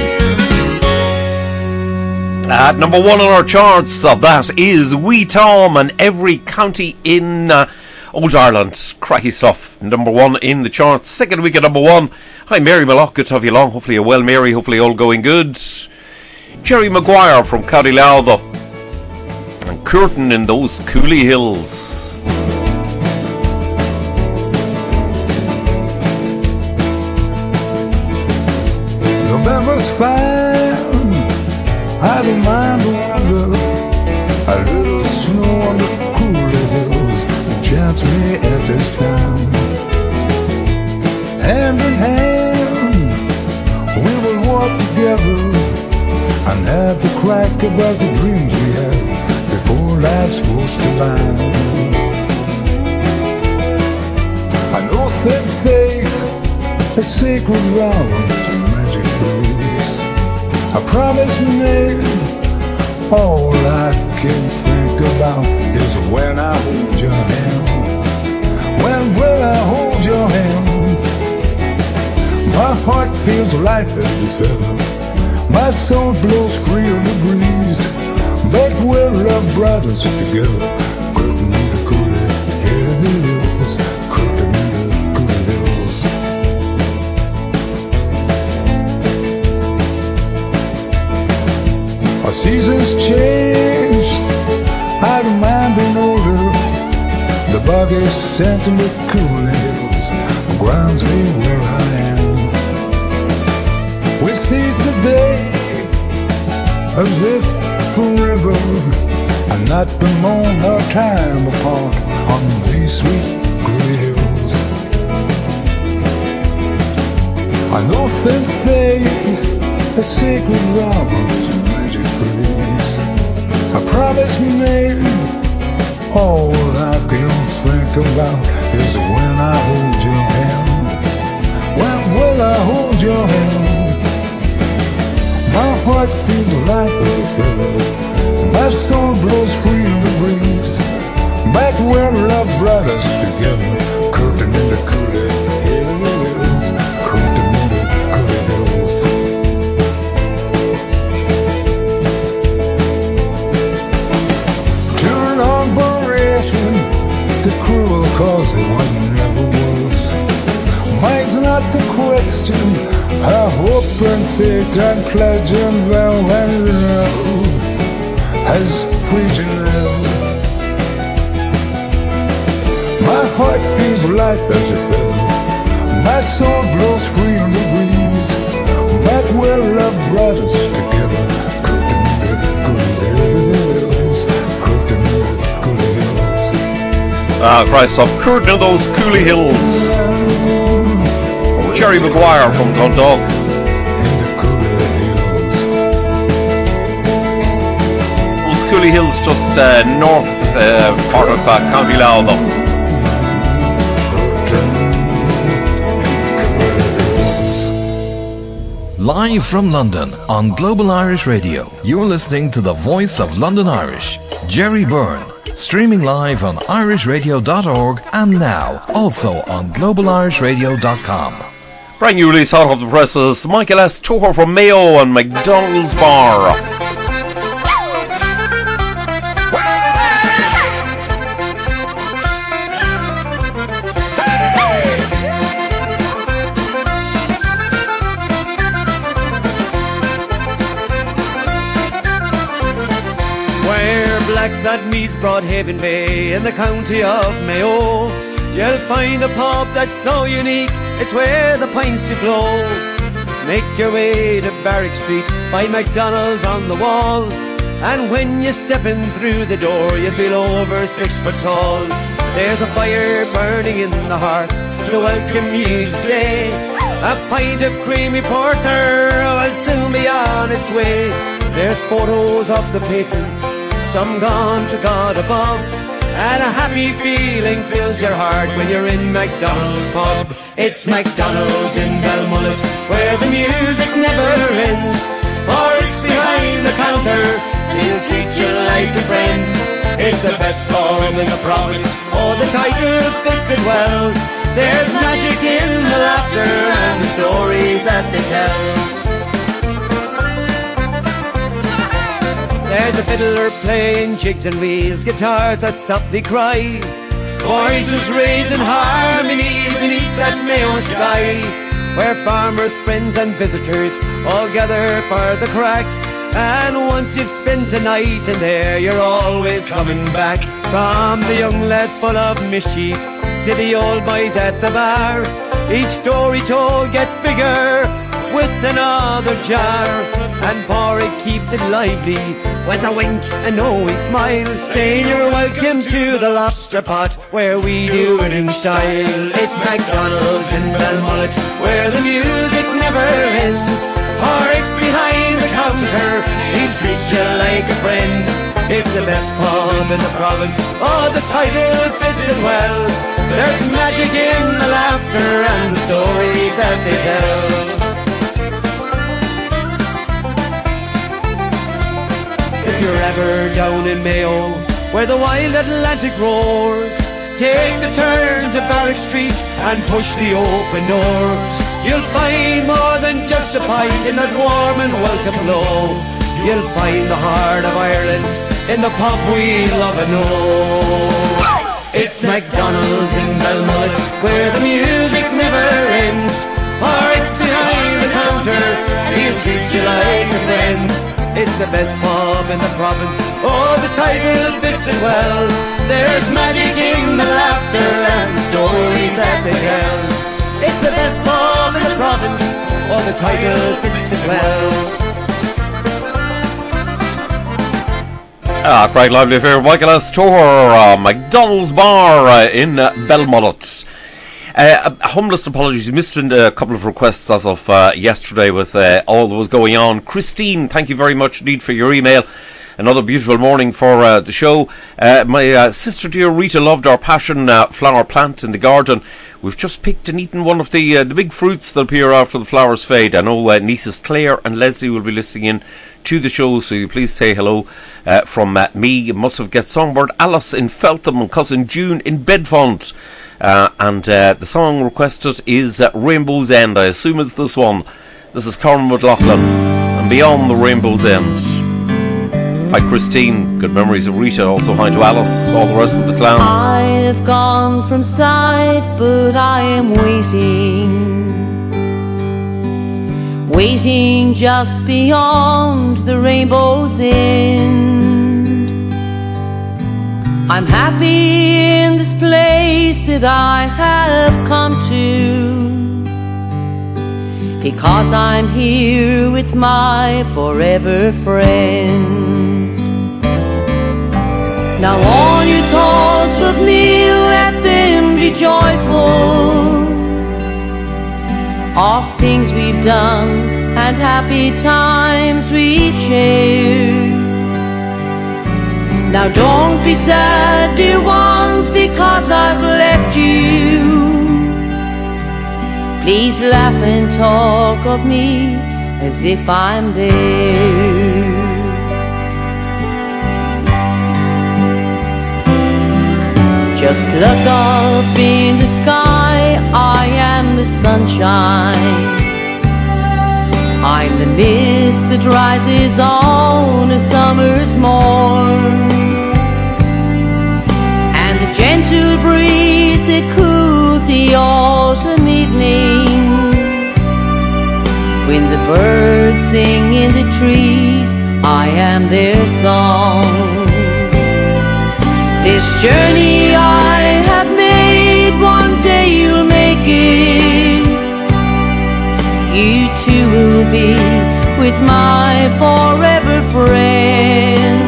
At number one on our charts, uh, that is Wee Tom and Every County in uh, Old Ireland. Cracky stuff. Number one in the charts. Second week at number one. Hi, Mary Malloch. Good to have you along. Hopefully you're well, Mary. Hopefully all going good. Jerry Maguire from County Louth and Curtin in those Cooley Hills. November's fine, I don't mind the weather. A little snow on the Cooley Hills enchants me at this time. Hand in hand, we will walk together and have to crack about the dreams we had before life's forced to line. An oath and faith, a sacred vow, a promise made. All I can think about is when I hold your hand. When will I hold your hand? My heart feels light as a feather, my soul blows free on the breeze. But we'll love brothers together. Curtain in the Cooley Hills, curtain in the Cooley Hills. Our seasons change, I don't mind being older. The buggy sent in the Cooley Hills grounds me where I am. We seize the day as if forever, and not bemoan our time apart on these sweet Cooley Hills. An oath and faith, a sacred vow, a promise made. All I can think about is when I hold your hand. When will I hold your hand? My heart feels light as a feather, my soul blows free in the breeze. Back where love brought us together, curtain in the Cooley Hills, curtain in the Cooley Hills. The cruel cause that one never was. Mine's not the question. I hope and faith and pledge and vow and love has freed you now. My heart feels light as a feather, my soul blows free on the breeze. Back where love brought us together, curtain in the Cooley Hills, curtain in the Cooley Hills. Ah, Christ, of Curtin in those Cooley Hills. Jerry Maguire from Dundalk. Those Cooley Hills just uh, north uh, part of uh, County Louth. Live from London on Global Irish Radio, you're listening to the voice of London Irish, Jerry Byrne. Streaming live on irish radio dot org and now also on global irish radio dot com. Brand new release hot off the presses, Michael S. Toher from Mayo and McDonald's Bar. house at Meads Broadhaven Bay in the county of Mayo. You'll find a pub that's so unique, it's where the pints do flow. Make your way to Barrack Street, find McDonald's on the wall, and when you step in through the door, you feel over six foot tall. There's a fire burning in the hearth to welcome you today. A pint of creamy porter will soon be on its way. There's photos of the patrons, some gone to God above, and a happy feeling fills your heart when you're in McDonald's pub. It's McDonald's in Belmullet, where the music never ends. Porrick's behind the counter, he'll treat you like a friend. It's the best pub in the province, oh the title fits it well. There's magic in the laughter and the stories that they tell. There's a fiddler playing jigs and reels, guitars that softly cry, voices raised in harmony beneath that Mayo sky, where farmers, friends and visitors all gather for the crack. And once you've spent a night in there, you're always coming back. From the young lads full of mischief to the old boys at the bar, each story told gets bigger with another jar. And Porrick keeps it lively with a wink and always smiles, saying you're welcome to the lobster pot, where we do it in style. It's McDonald's in Belmullet, where the music never ends. Porrick's behind the counter, he'll treat you like a friend. It's the best pub in the province, oh the title fits it well. There's magic in the laughter and the stories that they tell. If you're ever down in Mayo, where the wild Atlantic roars, take the turn to Barrack Street and push the open doors. You'll find more than just a pint in that warm and welcome glow. You'll find the heart of Ireland in the pub we love and know. It's McDonald's in Belmullet, where the music never ends. Porrick's behind the counter, he'll treat you like a friend. It's the best pub in the province, oh the title fits it well. There's magic in the laughter and the stories that they tell. It's the best pub in the province, oh the title fits it well. Ah, quite lively affair. Michael S. Toher, uh, McDonald's Bar uh, in uh, Belmullet. Uh, humblest apologies, you missed a couple of requests as of uh, yesterday with uh, all that was going on. Christine, thank you very much indeed for your email. Another beautiful morning for uh, the show. Uh, my uh, sister dear Rita loved our passion uh, flower plant in the garden. We've just picked and eaten one of the uh, the big fruits that appear after the flowers fade. I know uh, nieces Claire and Leslie will be listening in to the show, so you please say hello uh, from uh, me. You must have get songbird Alice in Feltham and cousin June in Bedfont. Uh, and uh, the song requested is uh, Rainbow's End. I assume it's this one. This is Cormac McLaughlin and Beyond the Rainbow's End. Hi Christine, good memories of Rita. Also hi to Alice, all the rest of the clan. I have gone from sight, but I am waiting, waiting just beyond the rainbow's end. I'm happy in this place that I have come to, because I'm here with my forever friend. Now all your thoughts of me, let them be joyful, of things we've done and happy times we've shared. Now don't be sad, dear ones, because I've left you. Please laugh and talk of me as if I'm there. Just look up in the sky, I am the sunshine. I'm the mist that rises on a summer's morn, and the gentle breeze that cools the autumn evening, when the birds sing in the trees, I am their song. This journey I have made, one day you'll make it. You too will be with my forever friend.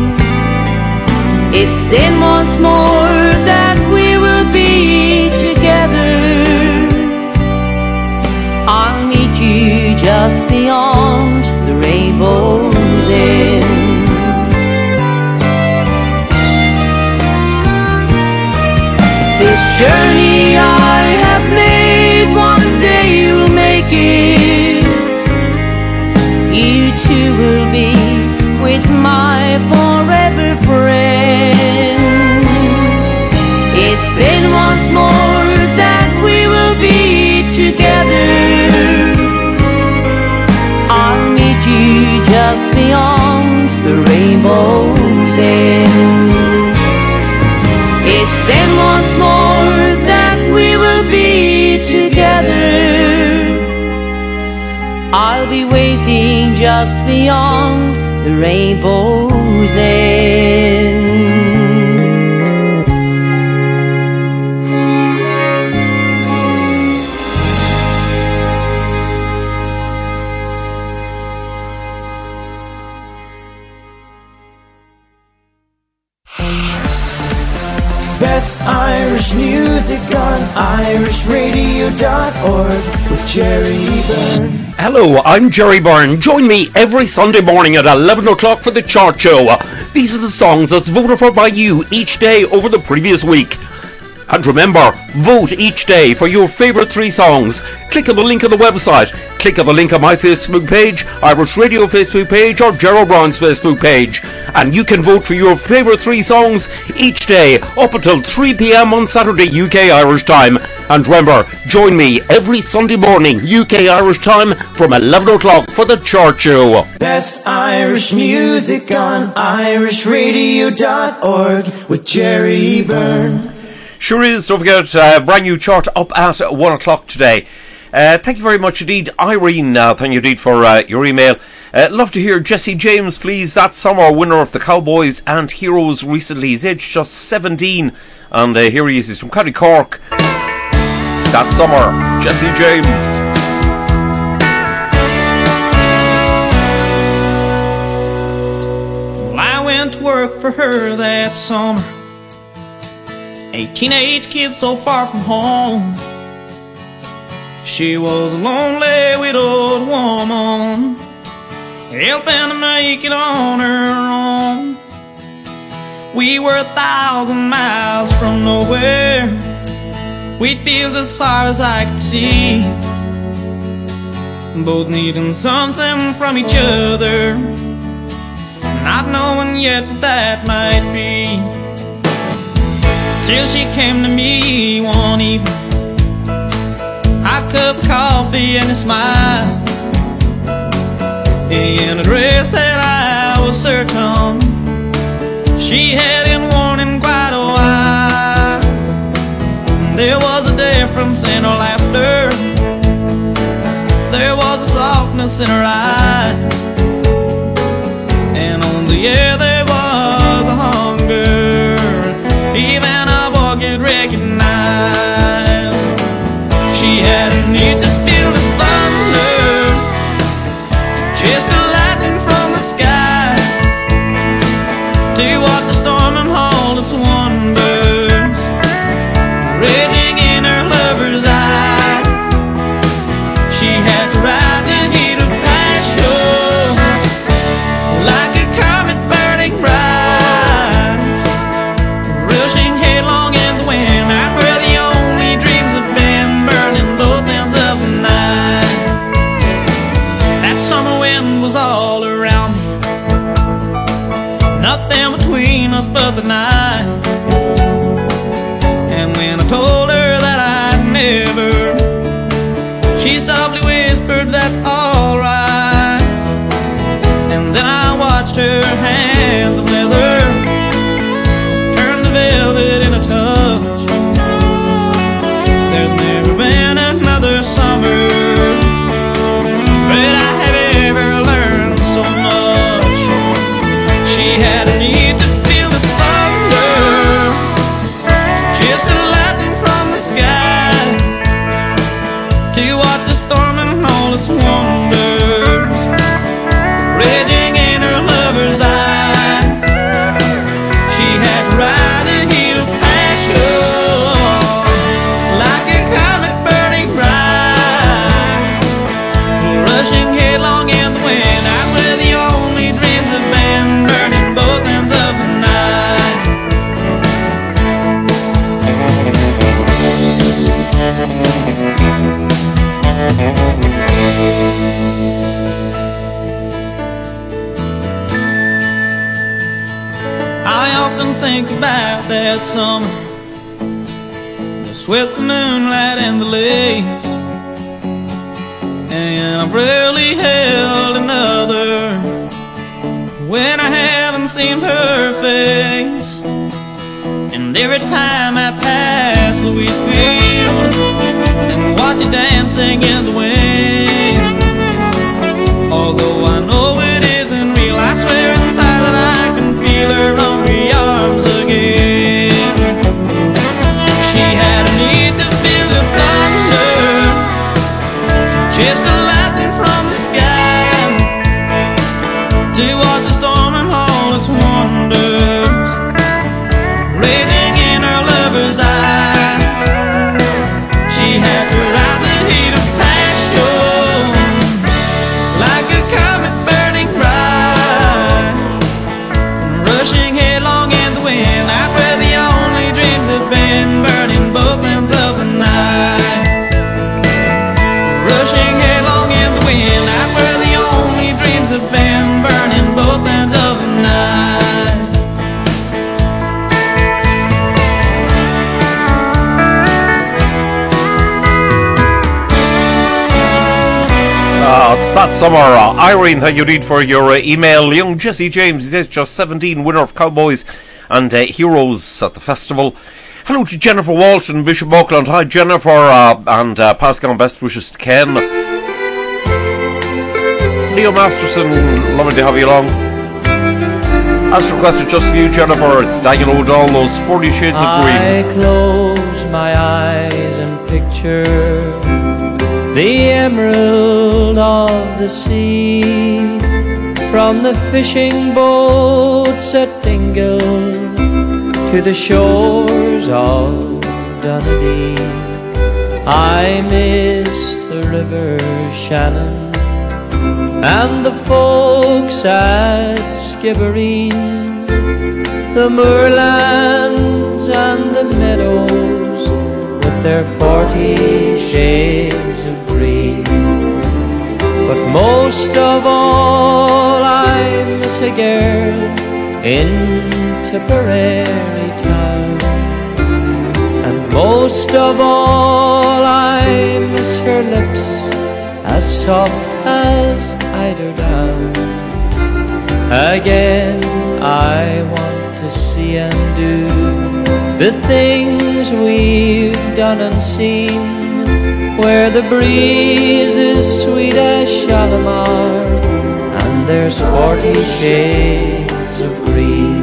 It's then once more that we will be together. I'll meet you just beyond the rainbow's end. This journey I have made, one day you'll make it. You too will be with my forever friend. It's then once more that we will be together. I'll meet you just beyond the rainbow's end. It's then once more that we will be together. I'll be waiting just beyond the rainbow's end. Best Irish music on irish radio dot org with Jerry Byrne. Hello, I'm Jerry Byrne. Join me every Sunday morning at eleven o'clock for the Chart Show. These are the songs that's voted for by you each day over the previous week. And remember, vote each day for your favourite three songs. Click on the link on the website. Click on the link on my Facebook page, Irish Radio Facebook page, or Gerald Brown's Facebook page. And you can vote for your favourite three songs each day up until three p.m. on Saturday U K Irish time. And remember, join me every Sunday morning U K Irish time from eleven o'clock for the Chart Show. Best Irish music on irish radio dot org with Jerry Byrne. Sure is. Don't forget, uh, brand new chart up at one o'clock today. Uh, thank you very much indeed, Irene. Uh, thank you indeed for uh, your email. Uh, love to hear Jesse James, please. That summer winner of the Cowboys and Heroes recently. He's aged just seventeen. And uh, here he is. He's from County Cork. It's That Summer. Jesse James. Well, I went to work for her that summer. A teenage kid so far from home. She was a lonely widowed woman, helping to make it on her own. We were a thousand miles from nowhere, wheat fields as far as I could see, both needing something from each other, not knowing yet what that might be. Till she came to me one evening, hot cup of coffee and a smile, in a dress that I was certain she hadn't worn in quite a while. There was a difference in her laughter, there was a softness in her eyes, and on the air there was a hunger even could recognize. She had a need to feel the thunder, chase the lightning from the sky, to watch the storm and all its wonders raging in her lover's eyes. She had to ride the heat of passion like a comet burning about that summer, the swept the moonlight and the lace. And I've rarely held another when I haven't seen her face. And every time I pass a wheat field and watch you dancing in the wind, although I know it isn't real, I swear inside that I can feel her hungry arms again. She had a need to feel the thunder, to chase the lightning from the sky, to watch the storm and all its wonders raging in her lover's eyes. She had to rise the heat of passion like a comet burning bright, rushing headlong in the wind out where the only dreams have been burning both ends of the night. Rushing headlong in the wind out where the only dreams have been burning both ends of the night. Uh, it's that summer. Uh, Irene, thank you indeed for your uh, email. Young Jesse James, he says just seventeen, winner of Cowboys and uh, Heroes at the festival. Hello to Jennifer Walton, Bishop Auckland. Hi Jennifer, uh, and uh, pass on best wishes to Ken. Leo Masterson, lovely to have you along. As requested just for you, Jennifer, it's Daniel O'Donnell, those forty Shades of Green. I close my eyes and picture the emerald of the sea, from the fishing boats at Dingle to the shores of Dunedin. I miss the river Shannon and the folks at Skibbereen, the moorlands and the meadows with their forty shades of green. But most of all I miss a girl in Tipperary town, and most of all I miss her lips as soft as eider down. Again I want to see and do the things we've done and seen, where the breeze is sweet as Shalimar and there's forty shades of green.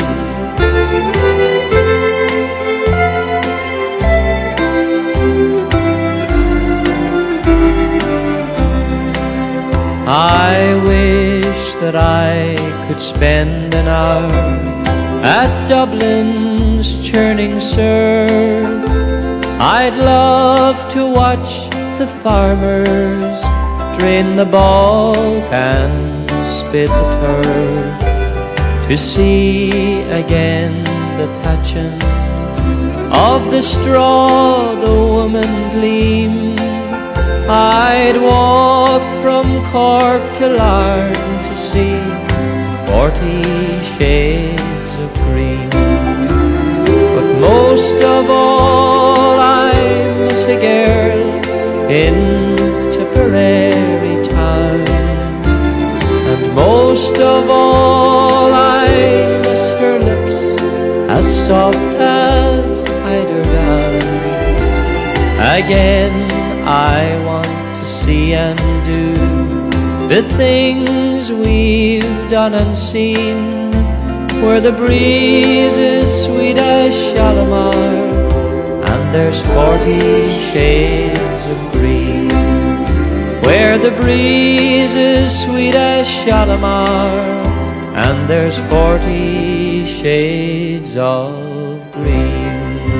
I wish that I could spend an hour at Dublin's churning surf. I'd love to watch the farmers drain the bog and spit the turf, to see again the thatching of the straw the woman gleam. I'd walk from Cork to Larne to see forty shades of green. But most of all I miss a girl in Tipperary town, and most of all I miss her lips as soft as eider down. Again I want to see and do the things we've done and seen, where the breeze is sweet as Shalimar and there's forty shades of green. Where the breeze is sweet as Shalimar and there's forty shades of green.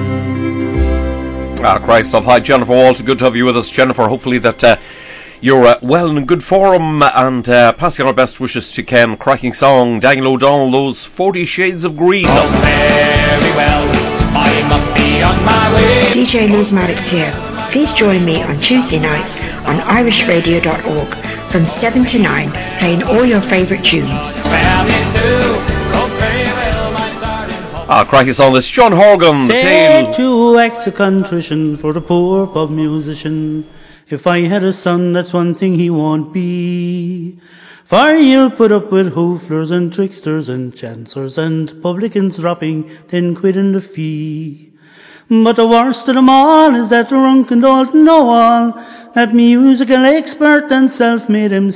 Ah, Christ of Hi, Jennifer Walton, good to have you with us, Jennifer. Hopefully that uh, you're uh, well and in good form, and uh, passing our best wishes to Ken. Cracking song, Daniel O'Donnell, those forty shades of green. Oh, very well, I must be on my way. D J Liz Maddox here. Please join me on Tuesday nights on irish radio dot org from seven to nine, playing all your favourite tunes. Ah, cracking song. This John Horgan, the Say tale. two acts of contrition for the poor pub musician. If I had a son, that's one thing he won't be. For he'll put up with hooflers and tricksters and chancers and publicans dropping ten quid in the fee. But the worst of them all is that drunken don't know all, that musical expert and self-made M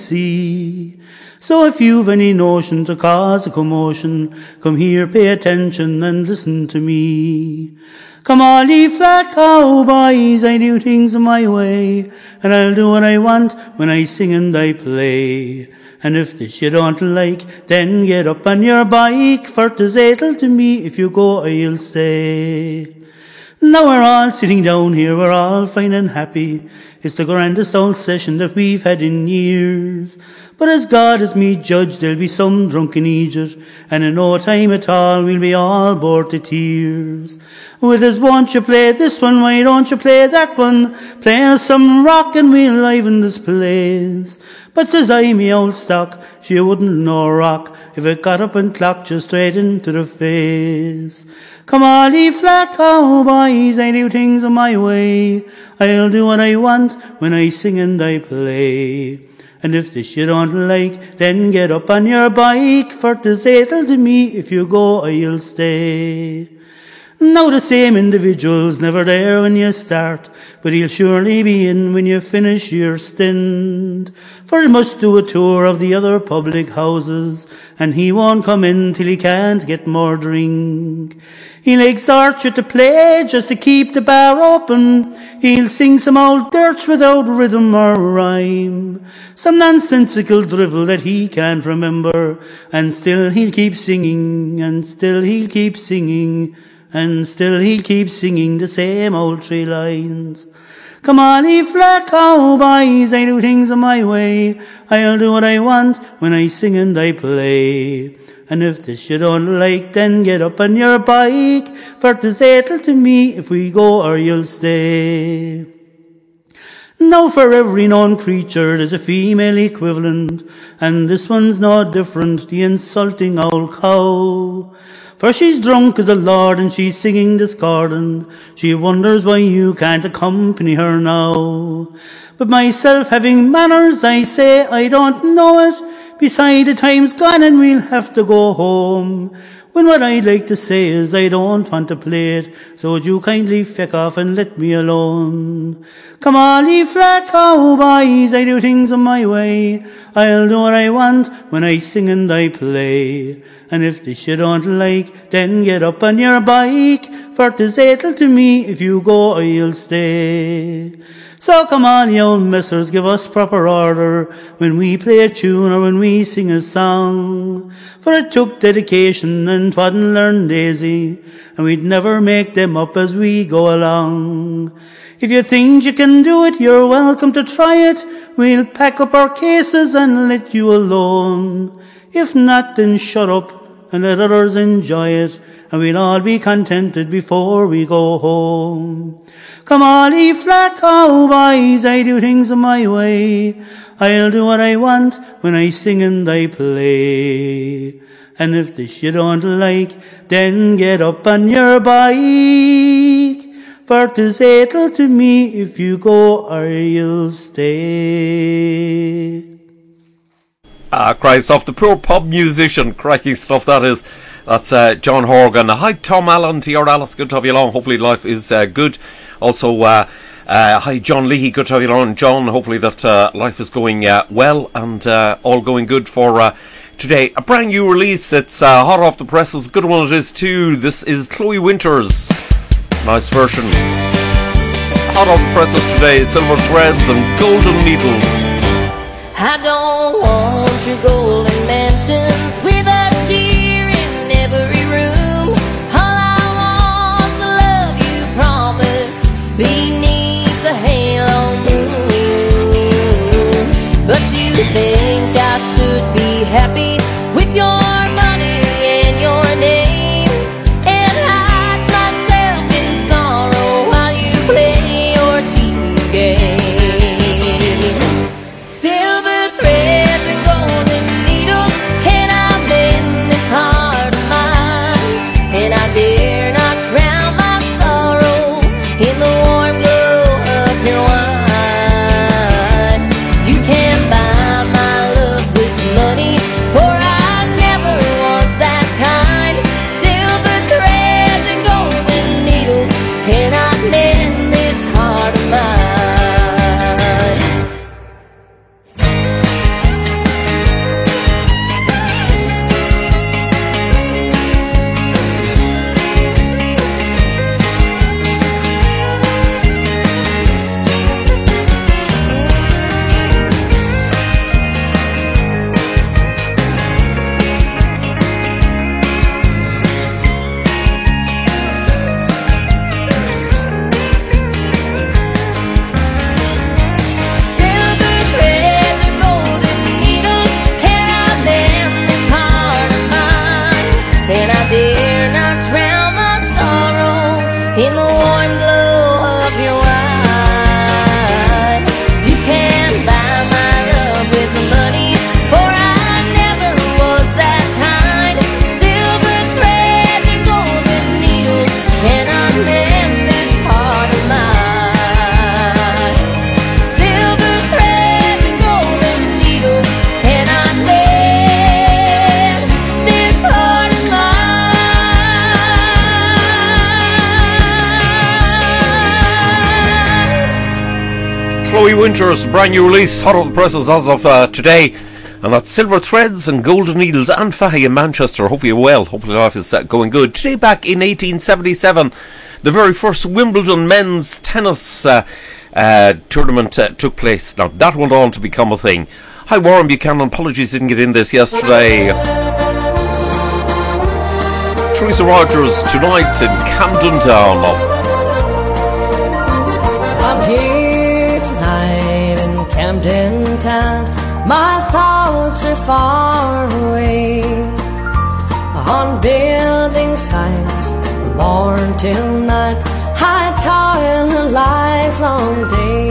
C. So if you've any notion to cause a commotion, come here, pay attention and listen to me. Come on, ye flat cowboys, I do things my way, and I'll do what I want when I sing and I play. And if this you don't like, then get up on your bike, for 'tis etal to me, if you go I'll stay. Now we're all sitting down here, we're all fine and happy. It's the grandest old session that we've had in years. But as God is me judge, there'll be some drunken Egypt, and in no time at all we'll be all bored to tears. With us, won't you play this one, why don't you play that one? Play us some rock and we'll liven this place. But says I, me old stock, she wouldn't know rock if it got up and clocked you straight into the face. Come on, ye flat cowboys, I do things my way. I'll do what I want when I sing and I play. And if this you don't like, then get up on your bike, for 'tis etal to me, if you go I'll stay. Now the same individual's never there when you start, but he'll surely be in when you finish your stint. For he must do a tour of the other public houses, and he won't come in till he can't get more drink. He'll exhort you to play just to keep the bar open. He'll sing some old dirge without rhythm or rhyme, some nonsensical drivel that he can't remember, and still he'll keep singing, and still he'll keep singing, and still he'll keep singing the same old three lines. Come on, ye flat cowboys, I do things my way. I'll do what I want when I sing and I play. And if this you don't like, then get up on your bike, for 'tis etal to me, if we go or you'll stay. Now for every known creature there's a female equivalent, and this one's no different, the insulting old cow. For she's drunk as a lord and she's singing discordant. She wonders why you can't accompany her now. But myself having manners, I say I don't know it. Beside, the time's gone and we'll have to go home. When what I'd like to say is I don't want to play it, so would you kindly feck off and let me alone? Come on, ye flat cowboys, I do things my way. I'll do what I want when I sing and I play. And if this you don't like, then get up on your bike, for 'tis etal to me, if you go I'll stay. So come on, you old messers, give us proper order when we play a tune or when we sing a song. For it took dedication and 'twadn't learned easy, and we'd never make them up as we go along. If you think you can do it, you're welcome to try it. We'll pack up our cases and let you alone. If not, then shut up and let others enjoy it, and we'll all be contented before we go home. Come on, ye flat cowboys, I do things my way. I'll do what I want when I sing and I play. And if this you don't like, then get up on your bike, for 'tis etal to me, if you go or you'll stay. Ah, Christ off the poor pub musician, cracking stuff that is. That's uh, John Horgan. Hi, Tom Allen, T R Alice, good to have you along. Hopefully life is uh, good. Also, uh, uh, hi, John Leahy, good to have you along. John, hopefully that uh, life is going uh, well and uh, all going good for uh, today. A brand new release, it's uh, hot off the presses, good one it is too. This is Chloe Winters, nice version. Hot off the presses today, Silver Threads and Golden Needles. I don't want your golden mansions with a tear in every room. All I want's the love you promised beneath the halo moon. But you think I should be happy with your money and your name, and hide myself in sorrow while you play your cheap game. Silver threads and golden needles, can I mend this heart? dare not drown my sorrow in the warm glow of your eyes. You can't buy my love with money, for I never was that kind. Silver threads and golden needles cannot mend this heart of mine. Silver threads and golden needles cannot mend this heart of mine. Chloe Winter's brand new release, hot off the presses as of uh, today. And that's Silver Threads and Golden Needles and Fahy in Manchester. Hope you're well. Hopefully life is uh, going good. Today back in eighteen seventy-seven, the very first Wimbledon men's tennis uh, uh, tournament uh, took place. Now that went on to become a thing. Hi Warren Buchanan, apologies didn't get in this yesterday. Teresa Rogers tonight in Camden Town. I'm here tonight in Camden Town. My thoughts are far away on building sites from morn till night. I toil a lifelong day.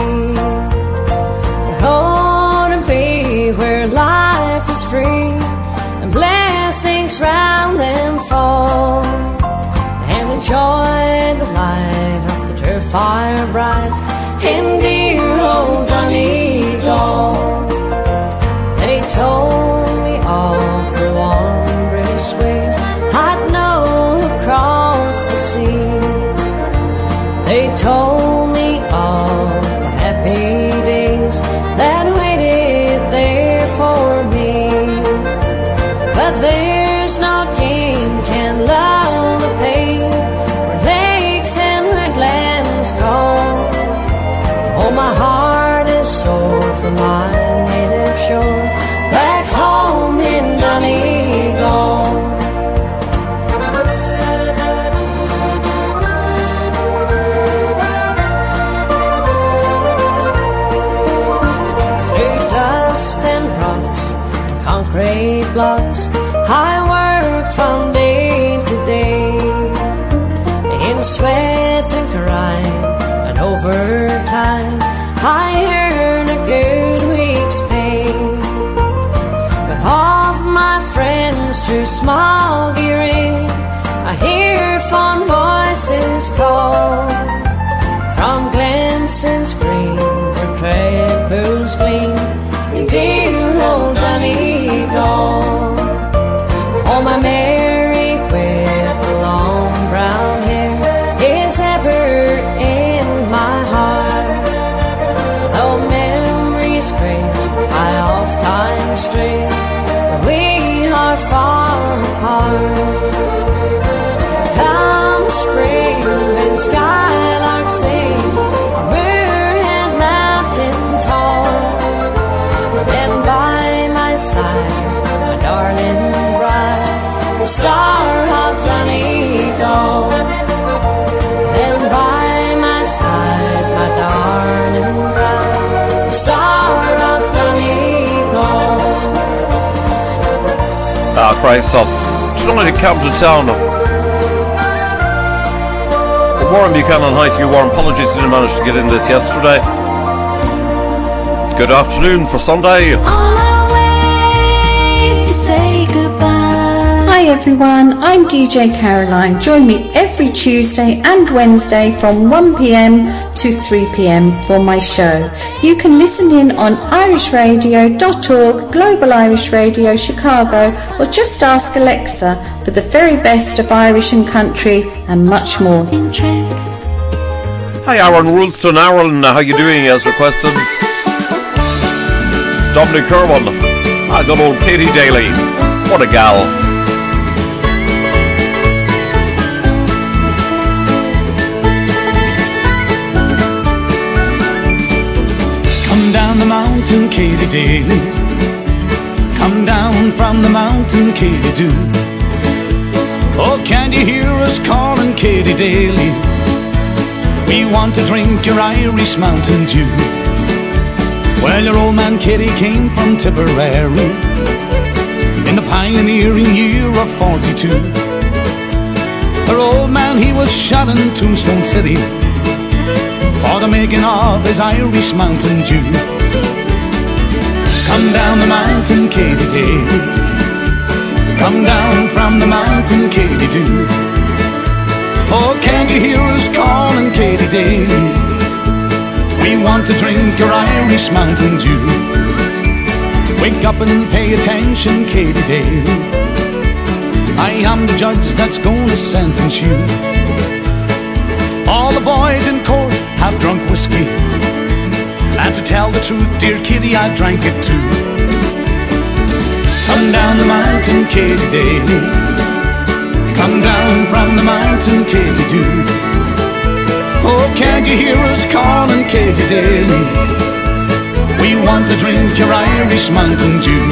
Oh, to be where life is free and blessings round them fall, and enjoy the light of the turf fire bright in dear old Donegal. They told me all the wondrous ways I'd know across the sea. They told me all the happy days that waited there for me. But there's no game can lull the pain where lakes and woodlands call. Oh, my heart is sore for my native shore back home in Donegal. Through dust and rocks and concrete blocks I work from day to day, in sweat and grind and overtime I earn a good week's pay. But of my friends through smoggy rain I hear fond voices call from Glenson's green where tread pools gleam in dear old Donegal. Oh, my Mary with the long brown hair is ever in my heart. Though memories great I oft times stray, but we are far apart. Come spring and skylarks sing on moor and mountain tall, then by my side my darling bride, the star of Donegal. Then by my side my darling bride, the star of Donegal. Ah, Christ off. Tonight in Camden Town. Warren Buchanan, hi to you Warren. Apologies I didn't manage to get in this yesterday. Good afternoon for Sunday. On our way to say goodbye. Hi everyone, I'm D J Caroline. Join me every Tuesday and Wednesday from one p.m. to three p.m. for my show. You can listen in on irish radio dot org, Global Irish Radio Chicago, or just ask Alexa for the very best of Irish and country and much more. Hi Aaron Rulston. Aaron, how you doing as requested? It's Dominic Kerwin. I got old Katie Daly. What a gal. Come down the mountain, Katy Daly. Come down from the mountain, Katy do. Oh, can you hear us calling, Katy Daly? We want to drink your Irish Mountain Dew. Well, your old man Kitty came from Tipperary in the pioneering year of forty-two. Her old man, he was shot in Tombstone City for the making of his Irish Mountain Dew. Come down the mountain, Katy Daly. Come down from the mountain, Katy Doo. Oh, can't you hear us calling, Katy Daly? We want to drink your Irish Mountain Dew. Wake up and pay attention, Katy Daly. I am the judge that's gonna sentence you. All the boys in court have drunk whiskey, and to tell the truth, dear Kitty, I drank it too. Come down the mountain, Katy Daly. Come down from the mountain, Katy Doo. Oh, can't you hear us calling, Katy Daly? We want to drink your Irish Mountain Dew.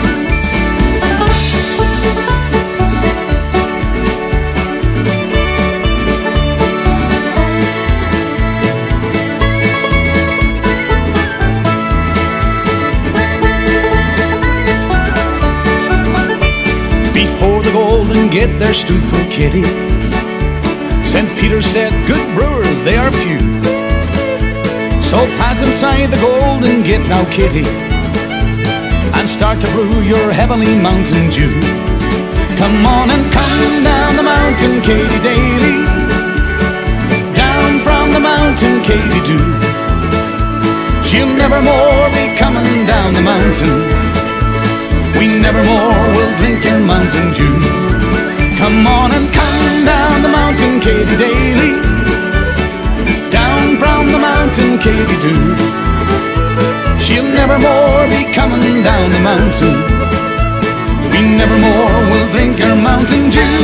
Before the Golden Gate there stood poor Kitty. Saint Peter said, good brewers, they are few. So pass inside the Golden Gate now, Kitty, and start to brew your heavenly Mountain Dew. Come on and come down the mountain, Katy Daly. Down from the mountain, Katy Doo. She'll never more be coming down the mountain. We never more will drink your Mountain Dew. Come on and come down the mountain, Katy Daly. Down from the mountain, Katy Doo. She'll never more be coming down the mountain. We never more will drink your Mountain Dew.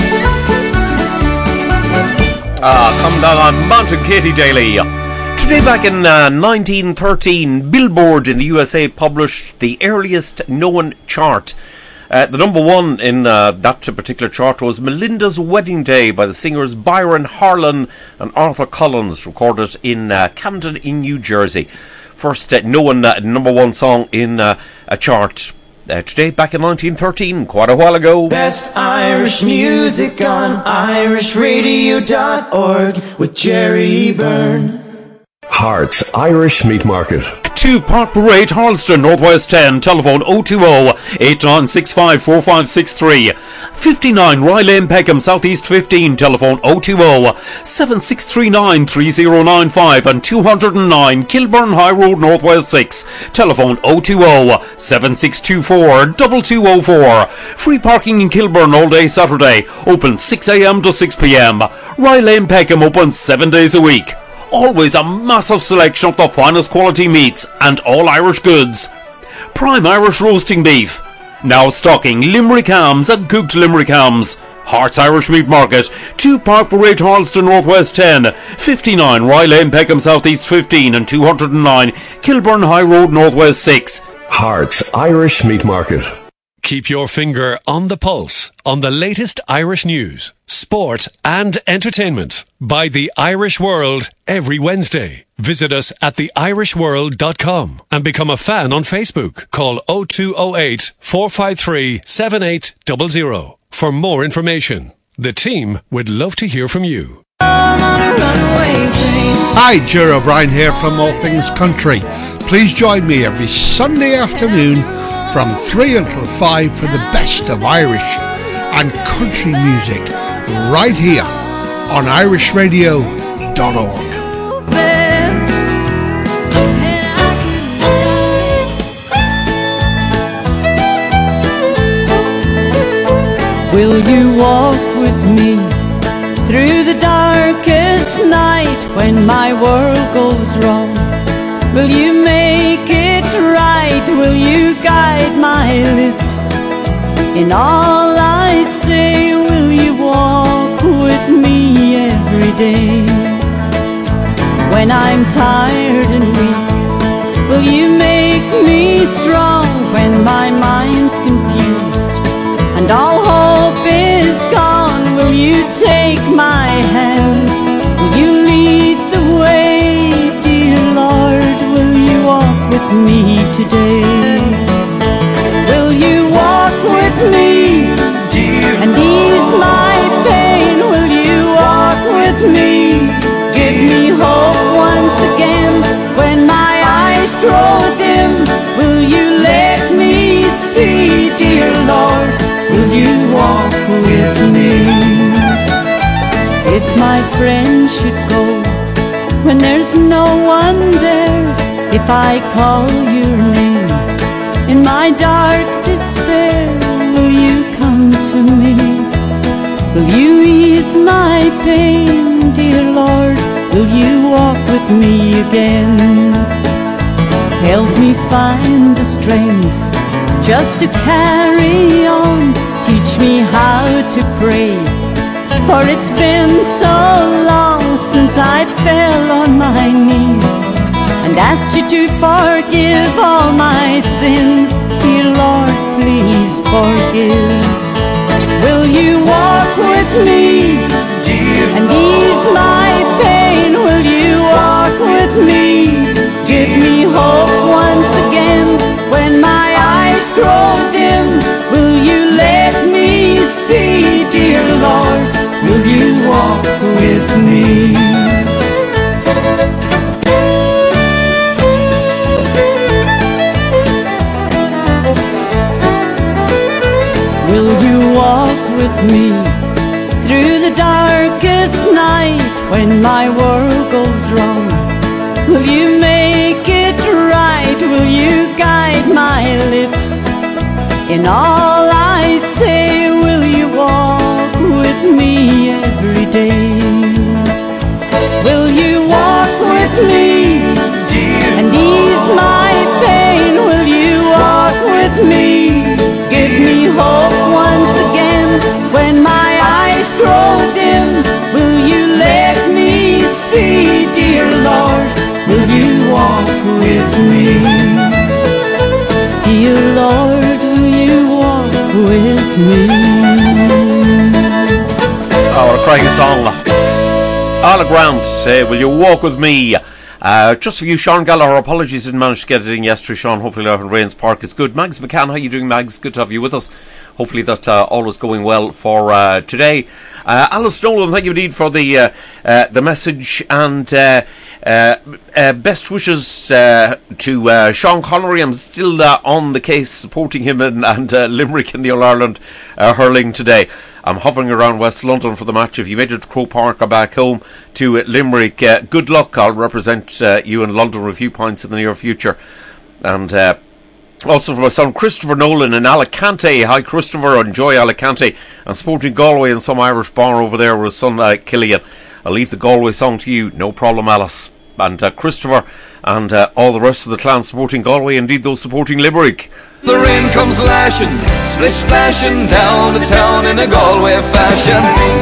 Ah, come down on Mountain, Katy Daly. Today, back in uh, nineteen thirteen, Billboard in the U S A published the earliest known chart. Uh, the number one in uh, that particular chart was Melinda's Wedding Day by the singers Byron Harlan and Arthur Collins, recorded in uh, Camden in New Jersey. First uh, known uh, number one song in uh, a chart. Uh, today, back in nineteen thirteen, quite a while ago. Best Irish music on Irish Radio dot org with Jerry Byrne. Hearts Irish Meat Market. two Park Parade, Harleston, Northwest ten, telephone oh two oh, eight nine six five, four five six three. fifty-nine Rye Lane, Peckham, Southeast fifteen, telephone oh two oh, seven six three nine, three oh nine five, and two oh nine Kilburn High Road, Northwest six, telephone oh two oh, seven six two four, two two oh four. Free parking in Kilburn all day Saturday, open six a.m. to six p.m. Rye Lane, Peckham, open seven days a week. Always a massive selection of the finest quality meats and all Irish goods. Prime Irish roasting beef. Now stocking Limerick hams and cooked Limerick hams. Hearts Irish Meat Market, two Park Parade, Harleston, Northwest ten, fifty-nine Rye Lane, Peckham, Southeast fifteen, and two oh nine Kilburn High Road, Northwest six. Hearts Irish Meat Market. Keep your finger on the pulse on the latest Irish news, sport and entertainment by The Irish World every Wednesday. Visit us at the irish world dot com and become a fan on Facebook. Call oh two oh eight, four five three, seven eight zero zero for more information. The team would love to hear from you. Hi, Ger O'Brien here from All Things Country. Please join me every Sunday afternoon from three until five for the best of Irish and country music right here on irish radio dot org. Will you walk with me through the darkest night when my world goes wrong? Will you make it right? Will you guide my lips in all I say? Will you walk with me every day? When I'm tired and weak, will you make me strong? When my mind's confused and all hope is gone, will you take my hand? Will you lead the way, dear Lord? Will you walk with me today? Will you walk with me, dear and ease my pain? my friend should go when there's no one there, if I call your name in my dark despair, will you come to me? Will you ease my pain, dear Lord? Will you walk with me again? Help me find the strength just to carry on. Teach me how to pray, for it's been so long since I fell on my knees and asked you to forgive all my sins. Dear Lord, please forgive. Will you walk with me and ease my pain? Will you walk with me? Give me hope once again when my eyes grow dim. Will you let me see, dear Lord? Will you walk with me? Will you walk with me through the darkest night when my world goes wrong? Will you make it right? Will you guide my lips in all I say? Will you walk with me every day? Will you walk with me and ease my pain? Will you walk with me? Give me hope once again when my eyes grow dim. Will you let me see, dear Lord? Will you walk with me? Dear Lord, will you walk with me? Our cracking song, Alla Grant, uh, will you walk with me? Uh, just for you, Sean Gallagher, apologies didn't manage to get it in yesterday, Sean. Hopefully live in Rains Park is good. Mags McCann, how are you doing, Mags? Good to have you with us. Hopefully that uh, all is going well for uh, today. Uh, Alice Nolan, thank you indeed for the uh, uh, the message, and uh, uh, uh, best wishes uh, to uh, Sean Connery. I'm still uh, on the case supporting him and, and uh, Limerick in the All-Ireland uh, hurling today. I'm hovering around West London for the match. If you made it to Croke Park or back home to uh, Limerick, uh, good luck. I'll represent uh, you in London with a few points in the near future. And uh, also for my son Christopher Nolan in Alicante. Hi Christopher, enjoy Alicante. And supporting Galway in some Irish bar over there with his son uh, Killian. I'll leave the Galway song to you, no problem, Alice. And uh, Christopher and uh, all the rest of the clan supporting Galway, indeed those supporting Limerick. The rain comes lashing, splish splashing down the town in a Galway fashion.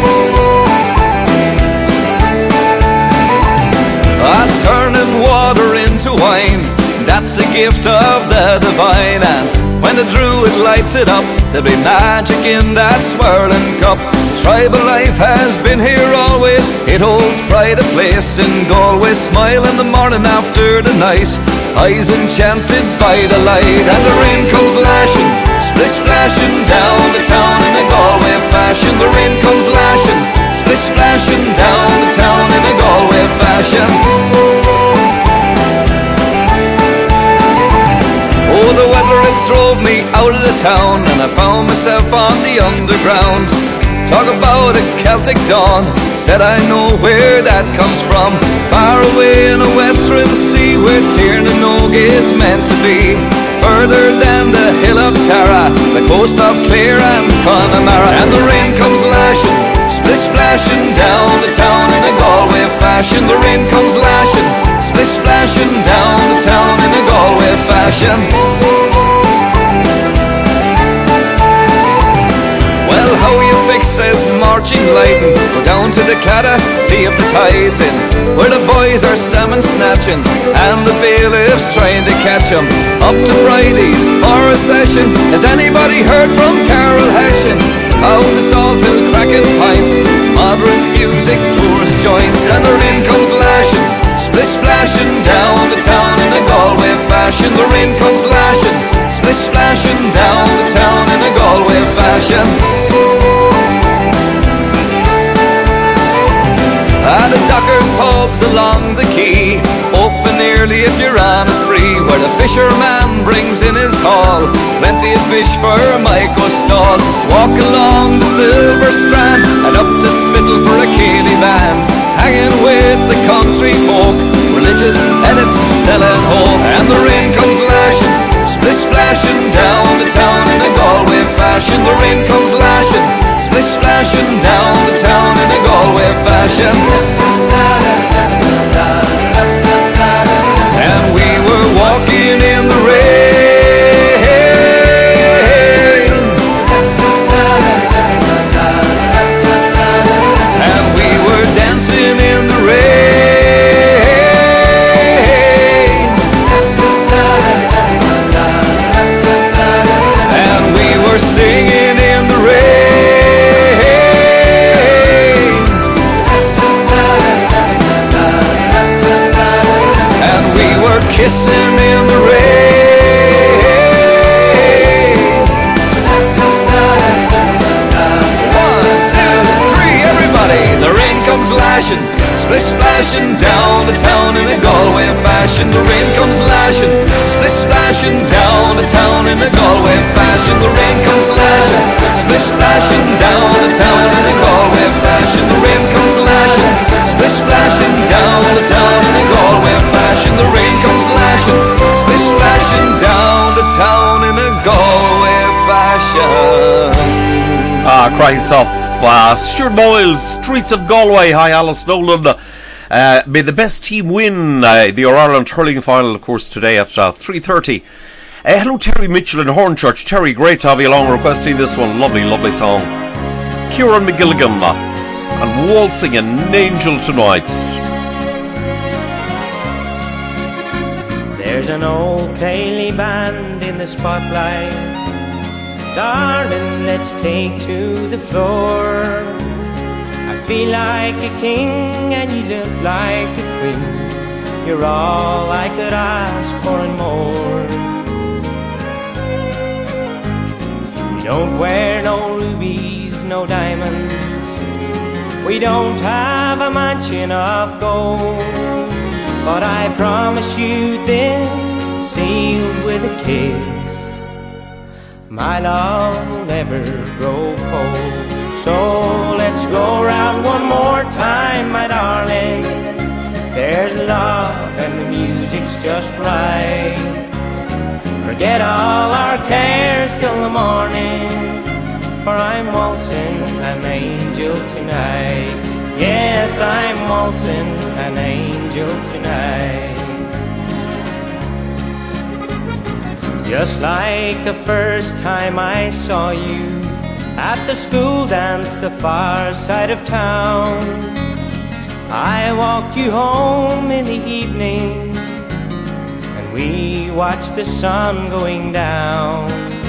Ah, turning water into wine, that's a gift of the divine. And when the druid lights it up, there'll be magic in that swirling cup. Tribal life has been here always, it holds pride of place in Galway. Smile in the morning after the night, eyes enchanted by the light. And the rain comes lashing, splish splashing down the town in a Galway fashion. The rain comes lashing, splish splashing down the town in a Galway fashion. Oh, the weather, it drove me out of the town, and I found myself on the underground. Talk about a Celtic dawn, said I know where that comes from. Far away in a western sea, where Tiernanog is meant to be. Further than the hill of Tara, the coast of Clare and Connemara. And the rain comes lashing, splish splashing down the town in a Galway fashion. The rain comes lashing, splish splashing down the town in a Galway fashion. Well, how you fix says marching Leiden. Go down to the Claddagh, see if the tide's in, where the boys are salmon snatching and the bailiff's trying to catch 'em. Up to Bridie's for a session. Has anybody heard from Carol Hession? Out to Salt Hill, cracking pint, moderate music, tourist joints. And the rain comes lashing, splish splashing down the town in a Galway fashion. The rain comes lashing, splish splashing down the town in a Galway fashion. At the Dockers pubs along the quay, open early if you're on a spree, where the fisherman brings in his haul, plenty of fish for Michael's stall. Walk along the silver strand and up to Spittle for a Cayley band, hanging with the country folk, religious and it's selling hope. And the rain comes lashing, splish splashing down the town in a Galway fashion. The rain comes lashing, splish splashing down the town in a Galway fashion. And we were walking in the rain, and we were dancing in the rain, and we were singing in the rain, and we were kissing in the rain. One, two, three, everybody. The rain comes lashing, splish splashing down the town in a Galway fashion. The rain comes lashing, splish splashing down the town in a Galway fashion. The rain comes lashing, splish splashing down the town in a Galway fashion. The rain comes lashing, splish splashing down the town in a Galway fashion. The rain comes lashing, splish splashing down the town in a Galway fashion. Ah, Christ off. Uh, Stuart Boyle's Streets of Galway. Hi, Alice Nolan. Uh, may the best team win uh, the All-Ireland hurling final, of course, today at uh, three thirty. Uh, hello, Terry Mitchell in Hornchurch. Terry, great to have you along requesting this one. Lovely, lovely song. Kieran McGilligan uh, and Waltzing an Angel Tonight. There's an old Cayley band in the spotlight. Darling, let's take to the floor. I feel like a king and you look like a queen. You're all I could ask for and more. We don't wear no rubies, no diamonds. We don't have a mansion of gold. But I promise you this, sealed with a kiss, my love will never grow cold. So let's go round one more time, my darling. There's love and the music's just right. Forget all our cares till the morning, for I'm waltzing an angel tonight. Yes, I'm waltzing an angel tonight. Just like the first time I saw you at the school dance, the far side of town. I walked you home in the evening, and we watched the sun going down.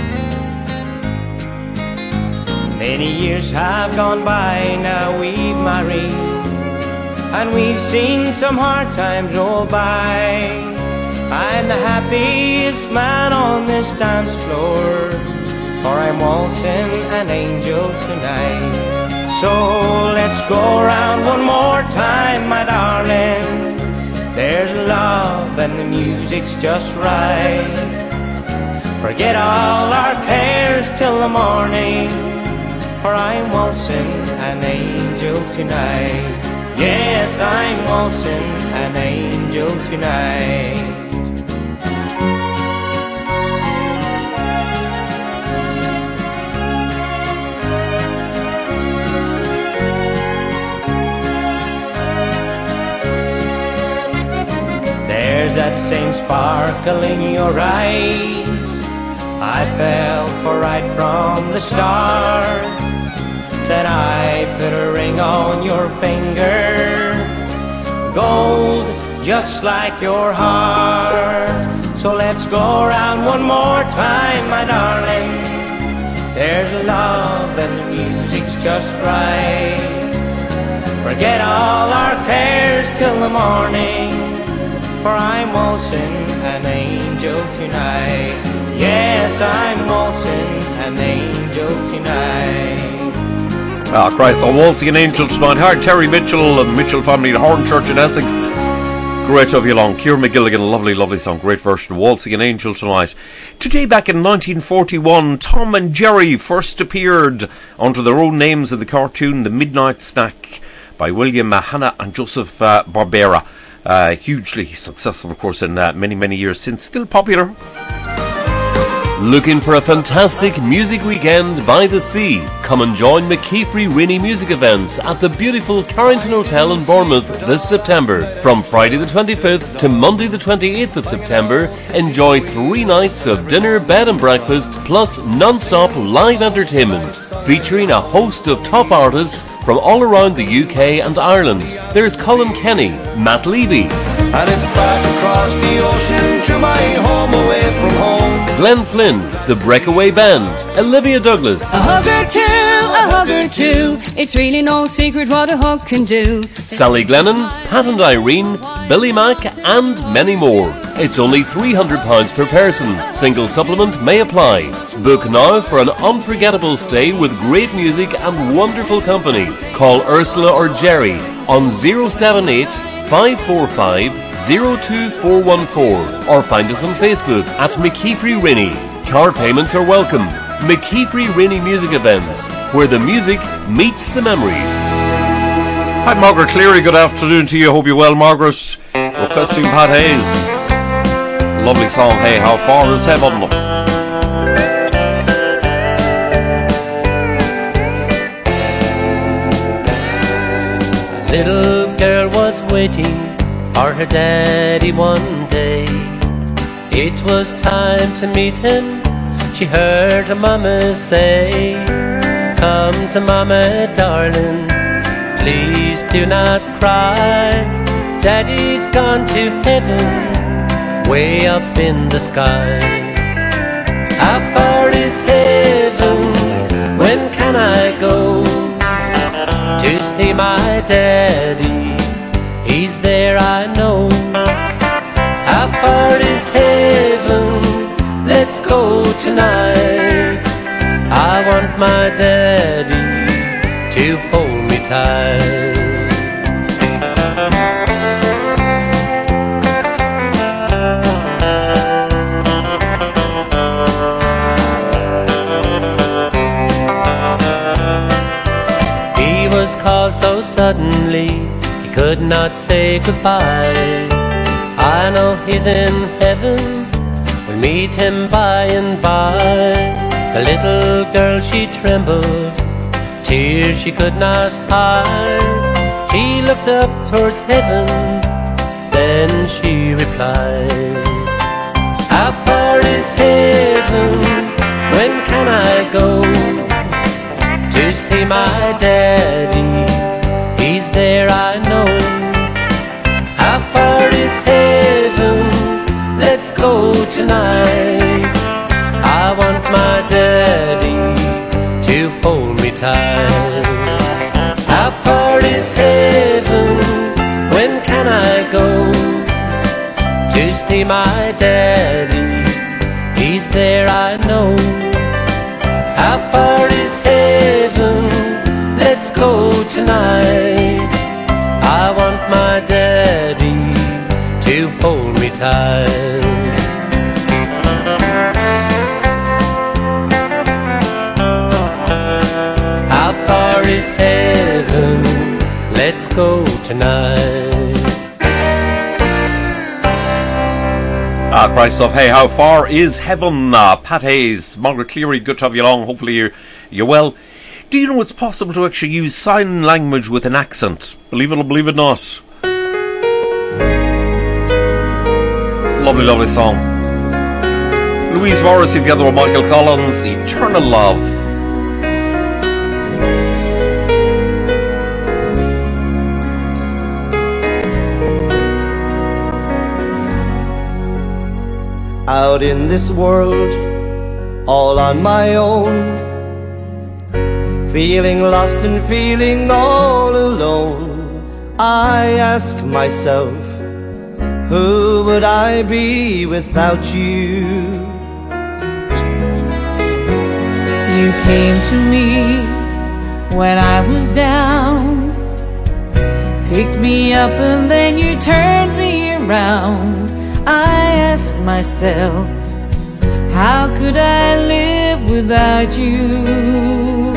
Many years have gone by, now we've married, and we've seen some hard times roll by. I'm the happiest man on this dance floor, for I'm waltzing an angel tonight. So let's go round one more time, my darling. There's love and the music's just right. Forget all our cares till the morning, for I'm waltzing an angel tonight. Yes, I'm waltzing an angel tonight. There's that same sparkle in your eyes I fell for right from the start. Then I put a ring on your finger, gold just like your heart. So let's go around one more time, my darling. There's love and the music's just right. Forget all our cares till the morning, for I'm waltzing an angel tonight. Yes, I'm waltzing an angel tonight. Ah, Christ, I'm waltzing an angel tonight. Hi, Terry Mitchell and the Mitchell family in Hornchurch in Essex. Great to have you along. Ciara McGilligan, lovely, lovely song. Great version. Waltzing an Angel tonight. Today, back in nineteen forty-one, Tom and Jerry first appeared under their own names in the cartoon The Midnight Snack by William uh, Hanna and Joseph uh, Barbera. Uh, hugely successful, of course, in uh, many, many years since. Still popular. Looking for a fantastic music weekend by the sea? Come and join McKeefrey Rainey Music Events at the beautiful Carrington Hotel in Bournemouth this September. From Friday the twenty-fifth to Monday the twenty-eighth of September, enjoy three nights of dinner, bed and breakfast, plus non-stop live entertainment, featuring a host of top artists from all around the U K and Ireland. There's Colin Kenny, Matt Levy, and it's back across the ocean to my home away from home. Glenn Flynn, The Breakaway Band, Olivia Douglas, A hug or two, a hug or two, it's really no secret what a hug can do. Sally Glennon, Pat and Irene, Billy Mack and many more. It's only three hundred pounds per person. Single supplement may apply. Book now for an unforgettable stay with great music and wonderful company. Call Ursula or Jerry on zero seven eight, five four five, zero two four one four or find us on Facebook at McKeefrey Rainey. Car payments are welcome. McKeefrey Rainey Music Events, where the music meets the memories. Hi, Margaret Cleary. Good afternoon to you. Hope you're well, Margaret. Requesting Pat Hayes. Lovely song. Hey, how far is heaven? Little girl was waiting for her daddy one day. It was time to meet him. She heard her mama say, "Come to mama, darling, please do not cry. Daddy's gone to heaven, way up in the sky." How far is heaven? When can I go to see my daddy? He's there, I know. How far is heaven? Let's go tonight. I want my daddy to hold me tight. He was called so suddenly he could not say goodbye. I know he's in heaven, we'll meet him by and by. The little girl, she trembled, tears she could not hide. She looked up towards heaven, then she replied, "How far is heaven? When can I go to see my daddy? He's there, I know." How far is heaven? Let's go tonight. I want my daddy to hold me tight. How far is heaven? When can I go to see my daddy? He's there, I know. How far is heaven? Let's go tonight. I want my daddy to hold me tight. How far is heaven? Let's go tonight. Ah, Christ of Hey, how far is heaven? Uh, Pat Hayes, Margaret Cleary, good to have you along. Hopefully you're, you're well. Do you know it's possible to actually use sign language with an accent? Believe it or believe it not. Lovely, lovely song. Louise Morrissey together with Michael Collins, Eternal Love. Out in this world, all on my own, feeling lost and feeling all alone, I ask myself, who would I be without you? You came to me when I was down, picked me up and then you turned me around. around, I ask myself, how could I live without you?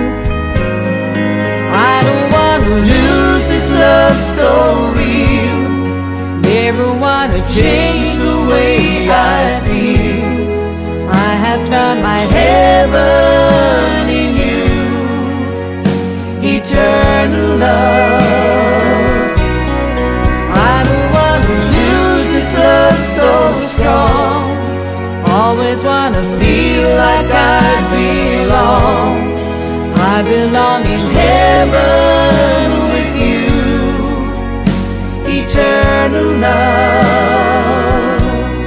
I don't want to lose this love so real, never want to change the way I feel. I have found my heaven in you, eternal love. I don't want to lose this love so strong, always want to feel like I belong. I belong in heaven with you, eternal love.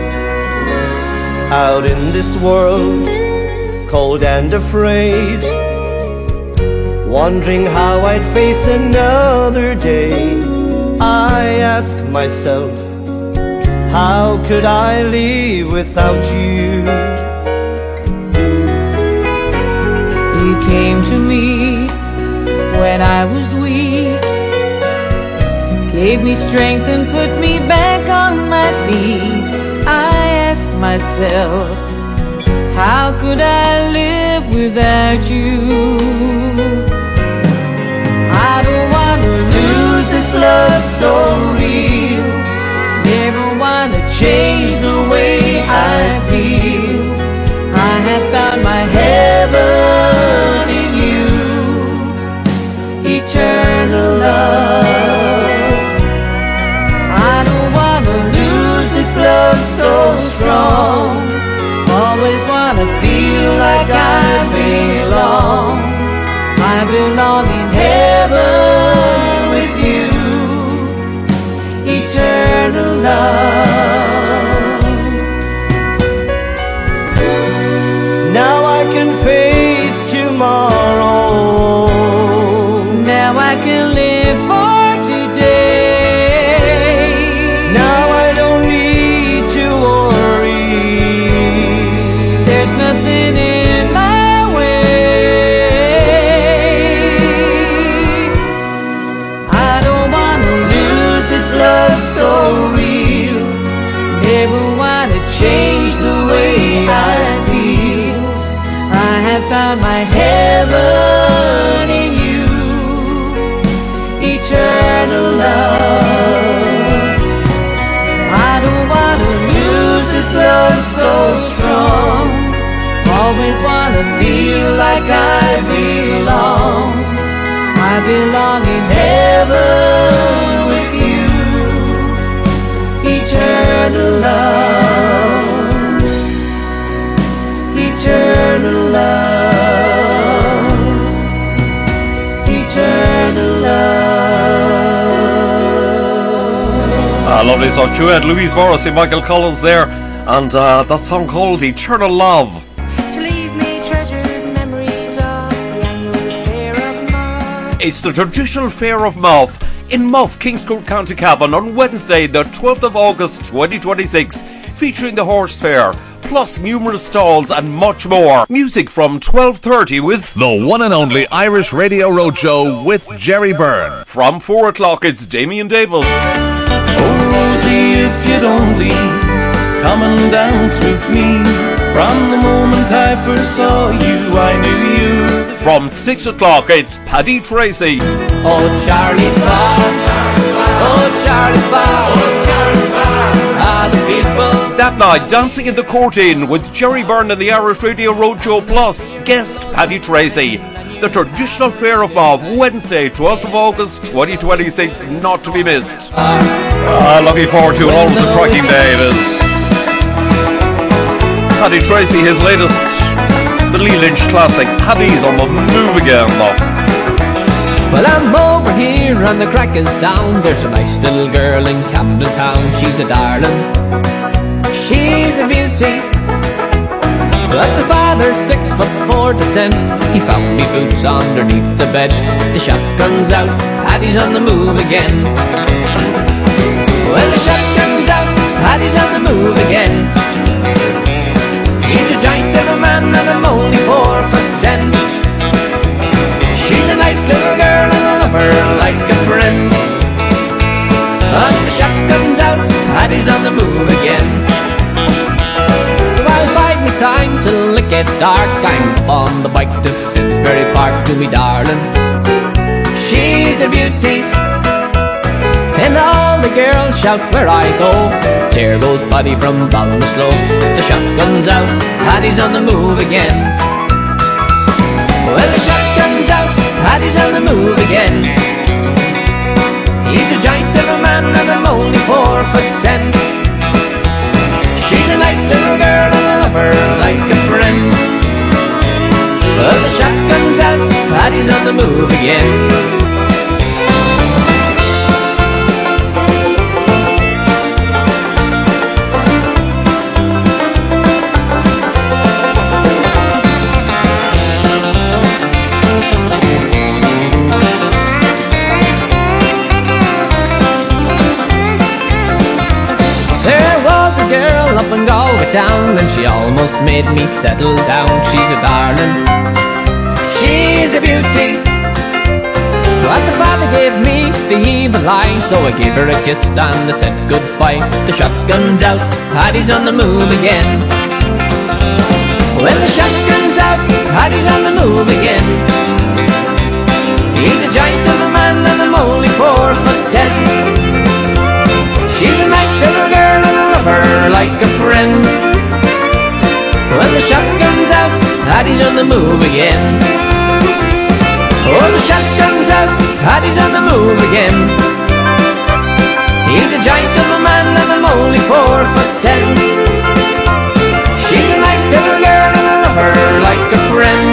Out in this world, cold and afraid, wondering how I'd face another day, I ask myself, how could I live without you? You came to me when I was weak, gave me strength and put me back on my feet. I ask myself, how could I live without you? I don't want to lose this love so real, never want to change the way I feel. I have found my heaven in you, eternal love. I don't want to lose this love so strong, always want to feel like I belong. I belong in heaven with you, eternal love. Now I can face tomorrow, now I can live for today. Now I don't need to worry, there's nothing in my way. I don't want to lose this love so real, never want to change the way I feel. I have found my heaven in you, eternal love. I don't want to lose this love so strong, always want to feel like I belong. I belong in heaven with you, eternal love, eternal love, eternal love. Ah, lovely. So, Duet, Louise Morris and Michael Collins there, and uh, that song called Eternal Love. To leave me treasured memories of the annual fair of Muff. It's the traditional Fair of Muff in Muff, Kingscourt, County Cavan on Wednesday, the twelfth of August twenty twenty-six, featuring the horse fair, plus numerous stalls and much more. Music from twelve thirty with the one and only Irish Radio Roadshow with Jerry Byrne. From four o'clock, it's Damien Davis. Oh, Rosie, if you'd only come and dance with me. From the moment I first saw you, I knew you. From six o'clock, it's Paddy Tracy. Oh, Charlie's Bar. Oh, Charlie's Bar. Oh, Charlie's Bar. Ah, the people. That night, Dancing in the Court Inn with Jerry Byrne and the Irish Radio Roadshow Plus. Guest Paddy Tracy. The traditional Fair of Muff, Wednesday, twelfth of August twenty twenty-six, not to be missed. Ah, looking forward to it. Always a cracking day it is. Paddy Tracy, his latest, the Lee Lynch classic, Paddy's on the move again though. Well, I'm over here on the Crackers Sound. There's a nice little girl in Camden Town. She's a darling, she's a beauty. Like the father, six foot four descent, he found me boots underneath the bed. The shotgun's out, Paddy's on the move again. Well, the shotgun's out, Paddy's on the move again. He's a giant of a man and I'm only four foot ten. She's a nice little girl and I love her like a friend. And the shotgun's out, Paddy's on the move again. So I'll bide my time till it gets dark. I'm up on the bike to Finsbury Park to me darling. She's a beauty, and all the girls shout where I go. There goes Paddy from Ballinasloe. The shotgun's out, Paddy's on the move again. Well, the shotgun's out, Paddy's on the move again. He's a giant of a man and I'm only four foot ten. She's a nice little girl and I love her like a friend. Well, the shotgun's out, Paddy's on the move again. Up in Galway town, and she almost made me settle down. She's a darling, she's a beauty, but the father gave me the evil eye, so I gave her a kiss and I said goodbye. The shotgun's out, Paddy's on the move again. Well, the shotgun's out, Paddy's on the move again. He's a giant of a man and I'm only four foot ten. She's a nice little girl and I love her like a friend. Well, the shotgun's out, Paddy's on the move again. Oh, the shotgun's out, Paddy's on the move again. He's a giant of a man and I'm only four foot ten. She's a nice little girl and I love her like a friend.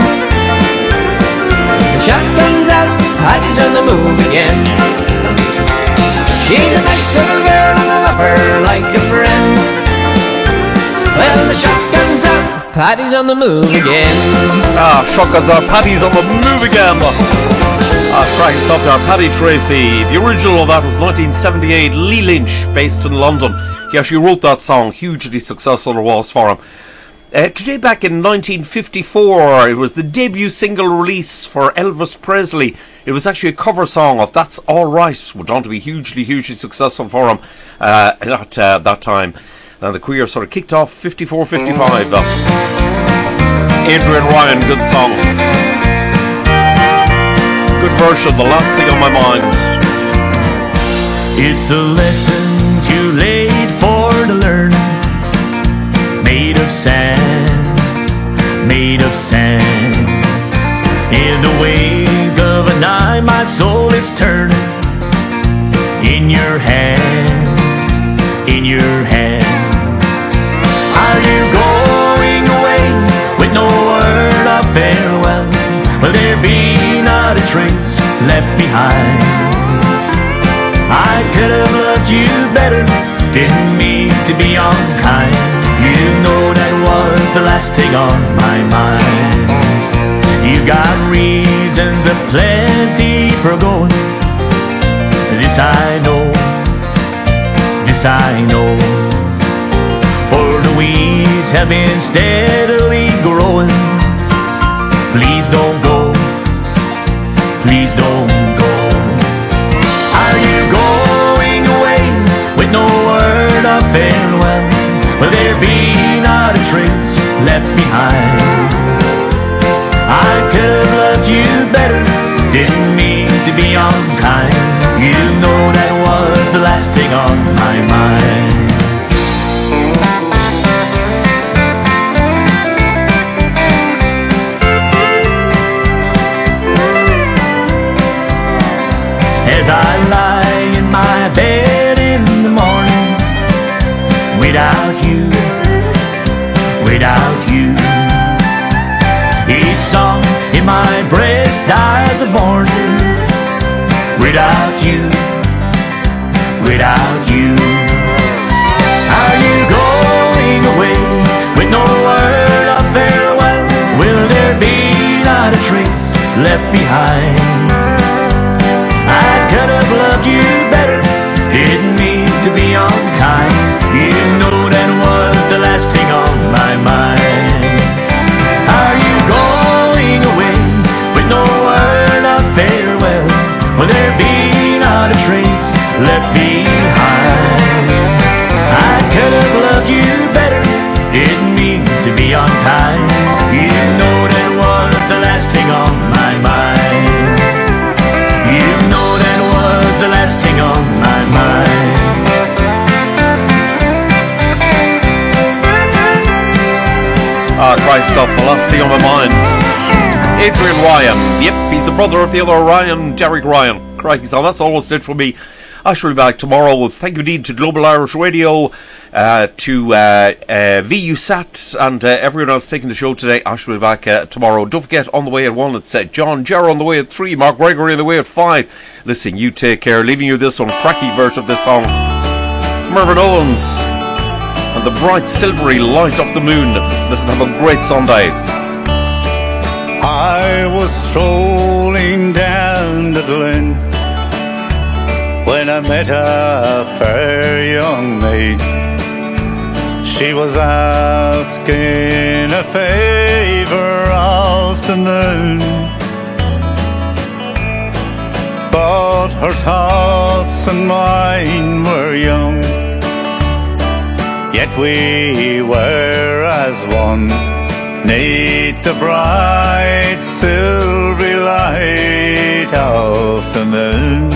The shotgun's out, Paddy's on the move again. She's a nice little girl and I love her like a friend. Well, the shotgun's out, Paddy's on the move again. Ah, shotguns out, Paddy's on the move again. Ah, cracking stuff there, Paddy Tracy. The original of that was nineteen seventy-eight, Lee Lynch, based in London. He actually wrote that song, hugely successful it was for him. Uh, today back in nineteen fifty-four, it was the debut single release for Elvis Presley. It was actually a cover song of That's Alright, went on to be hugely, hugely successful for him uh, at uh, that time. And the career sort of kicked off fifty-four fifty-five. Uh, Adrian Ryan, good song. Good version, The Last Thing on My Mind. It's a lesson too late for the learning. Made of sand, made of sand. In the wake of a night, my soul is turning. In your hand, in your hand. Are you going away with no word of farewell? Will there be not a trace left behind? I could have loved you better, didn't mean to be unkind. You know that was the last thing on my mind. You got reasons aplenty for going. This I know, this I know. For the weeds have been steadily growing. Please don't go, please don't go. Are you going away with no word of farewell? Will there be not a trace left behind? I could have loved you better, didn't mean to be unkind. You know that was the last thing on my mind. As I lie in my bed in the morning, without you, without you, each song in my breast dies the morning. Without you, without you. Are you going away with no word of farewell? Will there be not a trace left behind? I could have loved you better, didn't mean to be unkind. You know that was the last thing on my mind. Are you going away with no word of farewell? Will there be not a trace left behind? Ah, Christ of philosophy on my mind. Adrian Ryan. Yep, he's a brother of the other Ryan, Derek Ryan. Crikey, so that's almost it for me. I shall be back tomorrow. Thank you indeed to Global Irish Radio, uh, to uh, uh, V U SAT, and uh, everyone else taking the show today. I shall be back uh, tomorrow. Don't forget, on the way at one, it's uh, John Jarrow on the way at three, Mark Gregory on the way at five. Listen, you take care. Leaving you this one, cracky version of this song. Mervyn Owens and the bright silvery light of the moon. Listen, have a great Sunday. I was strolling down the glen when I met a fair young maid. She was asking a favour of the moon, but her thoughts and mine were young, yet we were as one, 'neath the bright silvery light of the moon.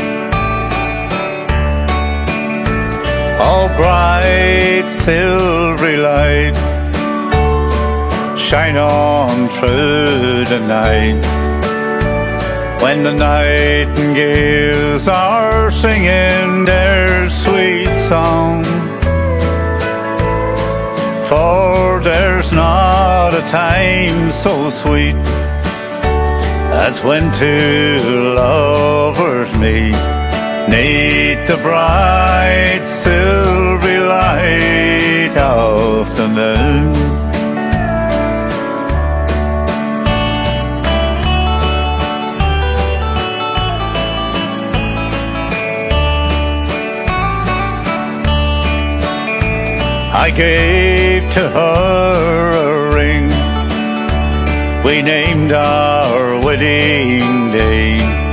Oh, bright silvery light, shine on through the night, when the nightingales are singing their sweet song. For there's not a time so sweet as when two lovers meet, 'neath the bright silvery light of the moon. I gave to her a ring, we named our wedding day